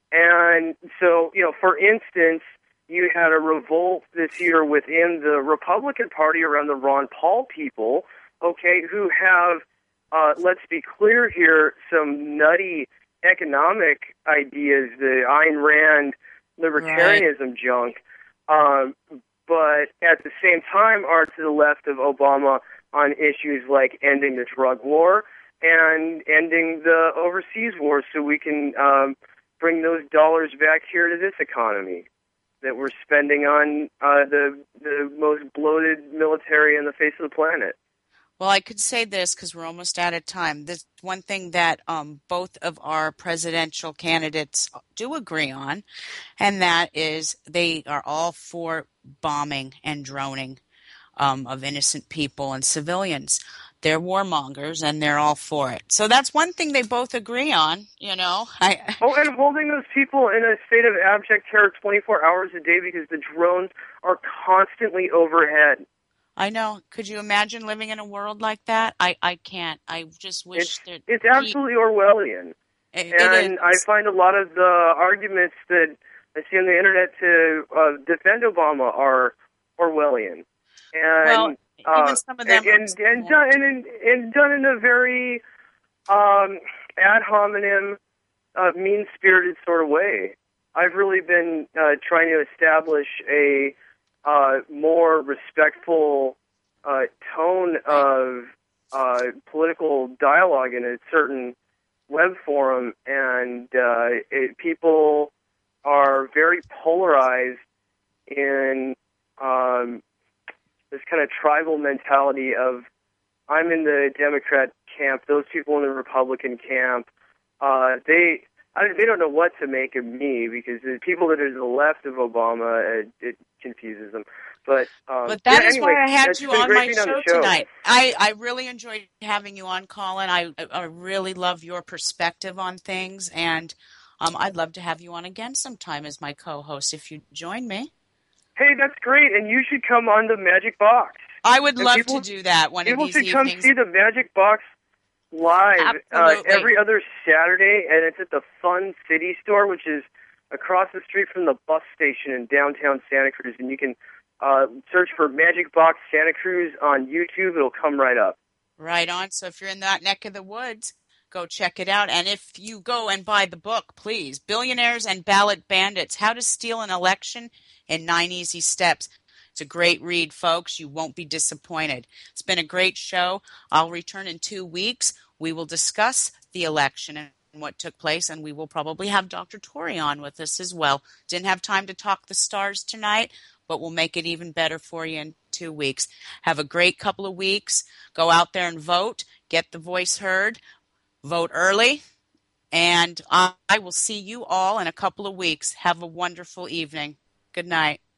And so, you know, for instance, you had a revolt this year within the Republican Party around the Ron Paul people, okay, who have, uh, let's be clear here, some nutty economic ideas, the Ayn Rand libertarianism right. junk, um, but at the same time are to the left of Obama on issues like ending the drug war and ending the overseas war so we can um, bring those dollars back here to this economy that we're spending on uh, the the most bloated military on the face of the planet. Well, I could say this because we're almost out of time. There's one thing that um, both of our presidential candidates do agree on, and that is they are all for bombing and droning um, of innocent people and civilians. They're warmongers, and they're all for it. So that's one thing they both agree on, you know. I, oh, and holding those people in a state of abject terror twenty-four hours a day because the drones are constantly overhead. I know. Could you imagine living in a world like that? I, I can't. I just wish it's, that... It's absolutely Orwellian. It, and it I find a lot of the arguments that I see on the internet to uh, defend Obama are Orwellian. And, well, uh, even some of them... And, and, and, done, and, and done in a very um, ad hominem, uh, mean-spirited sort of way. I've really been uh, trying to establish a... Uh, more respectful uh, tone of uh, political dialogue in a certain web forum, and uh, it, people are very polarized in um, this kind of tribal mentality of I'm in the Democrat camp, those people in the Republican camp. Uh, they I, they don't know what to make of me because the people that are to the left of Obama, it, it confuses them. But um, but that yeah, is anyway, why I had you on my show, on show tonight. I, I really enjoyed having you on, Colin. I I really love your perspective on things, and um, I'd love to have you on again sometime as my co-host if you join me. Hey, that's great, and you should come on the Magic Box. I would and love people, to do that one of these evenings. People should come see the Magic Box live uh, every other Saturday, and it's at the Fun City store, which is across the street from the bus station in downtown Santa Cruz. And you can uh, search for Magic Box Santa Cruz on YouTube. It'll come right up. Right on. So if you're in that neck of the woods, go check it out. And if you go and buy the book, please, Billionaires and Ballot Bandits, How to Steal an Election in Nine Easy Steps. It's a great read, folks. You won't be disappointed. It's been a great show. I'll return in two weeks. We will discuss the election and what took place, and we will probably have Doctor Torrey on with us as well. Didn't have time to talk the stars tonight, but we'll make it even better for you in two weeks. Have a great couple of weeks. Go out there and vote. Get the voice heard. Vote early. And I will see you all in a couple of weeks. Have a wonderful evening. Good night.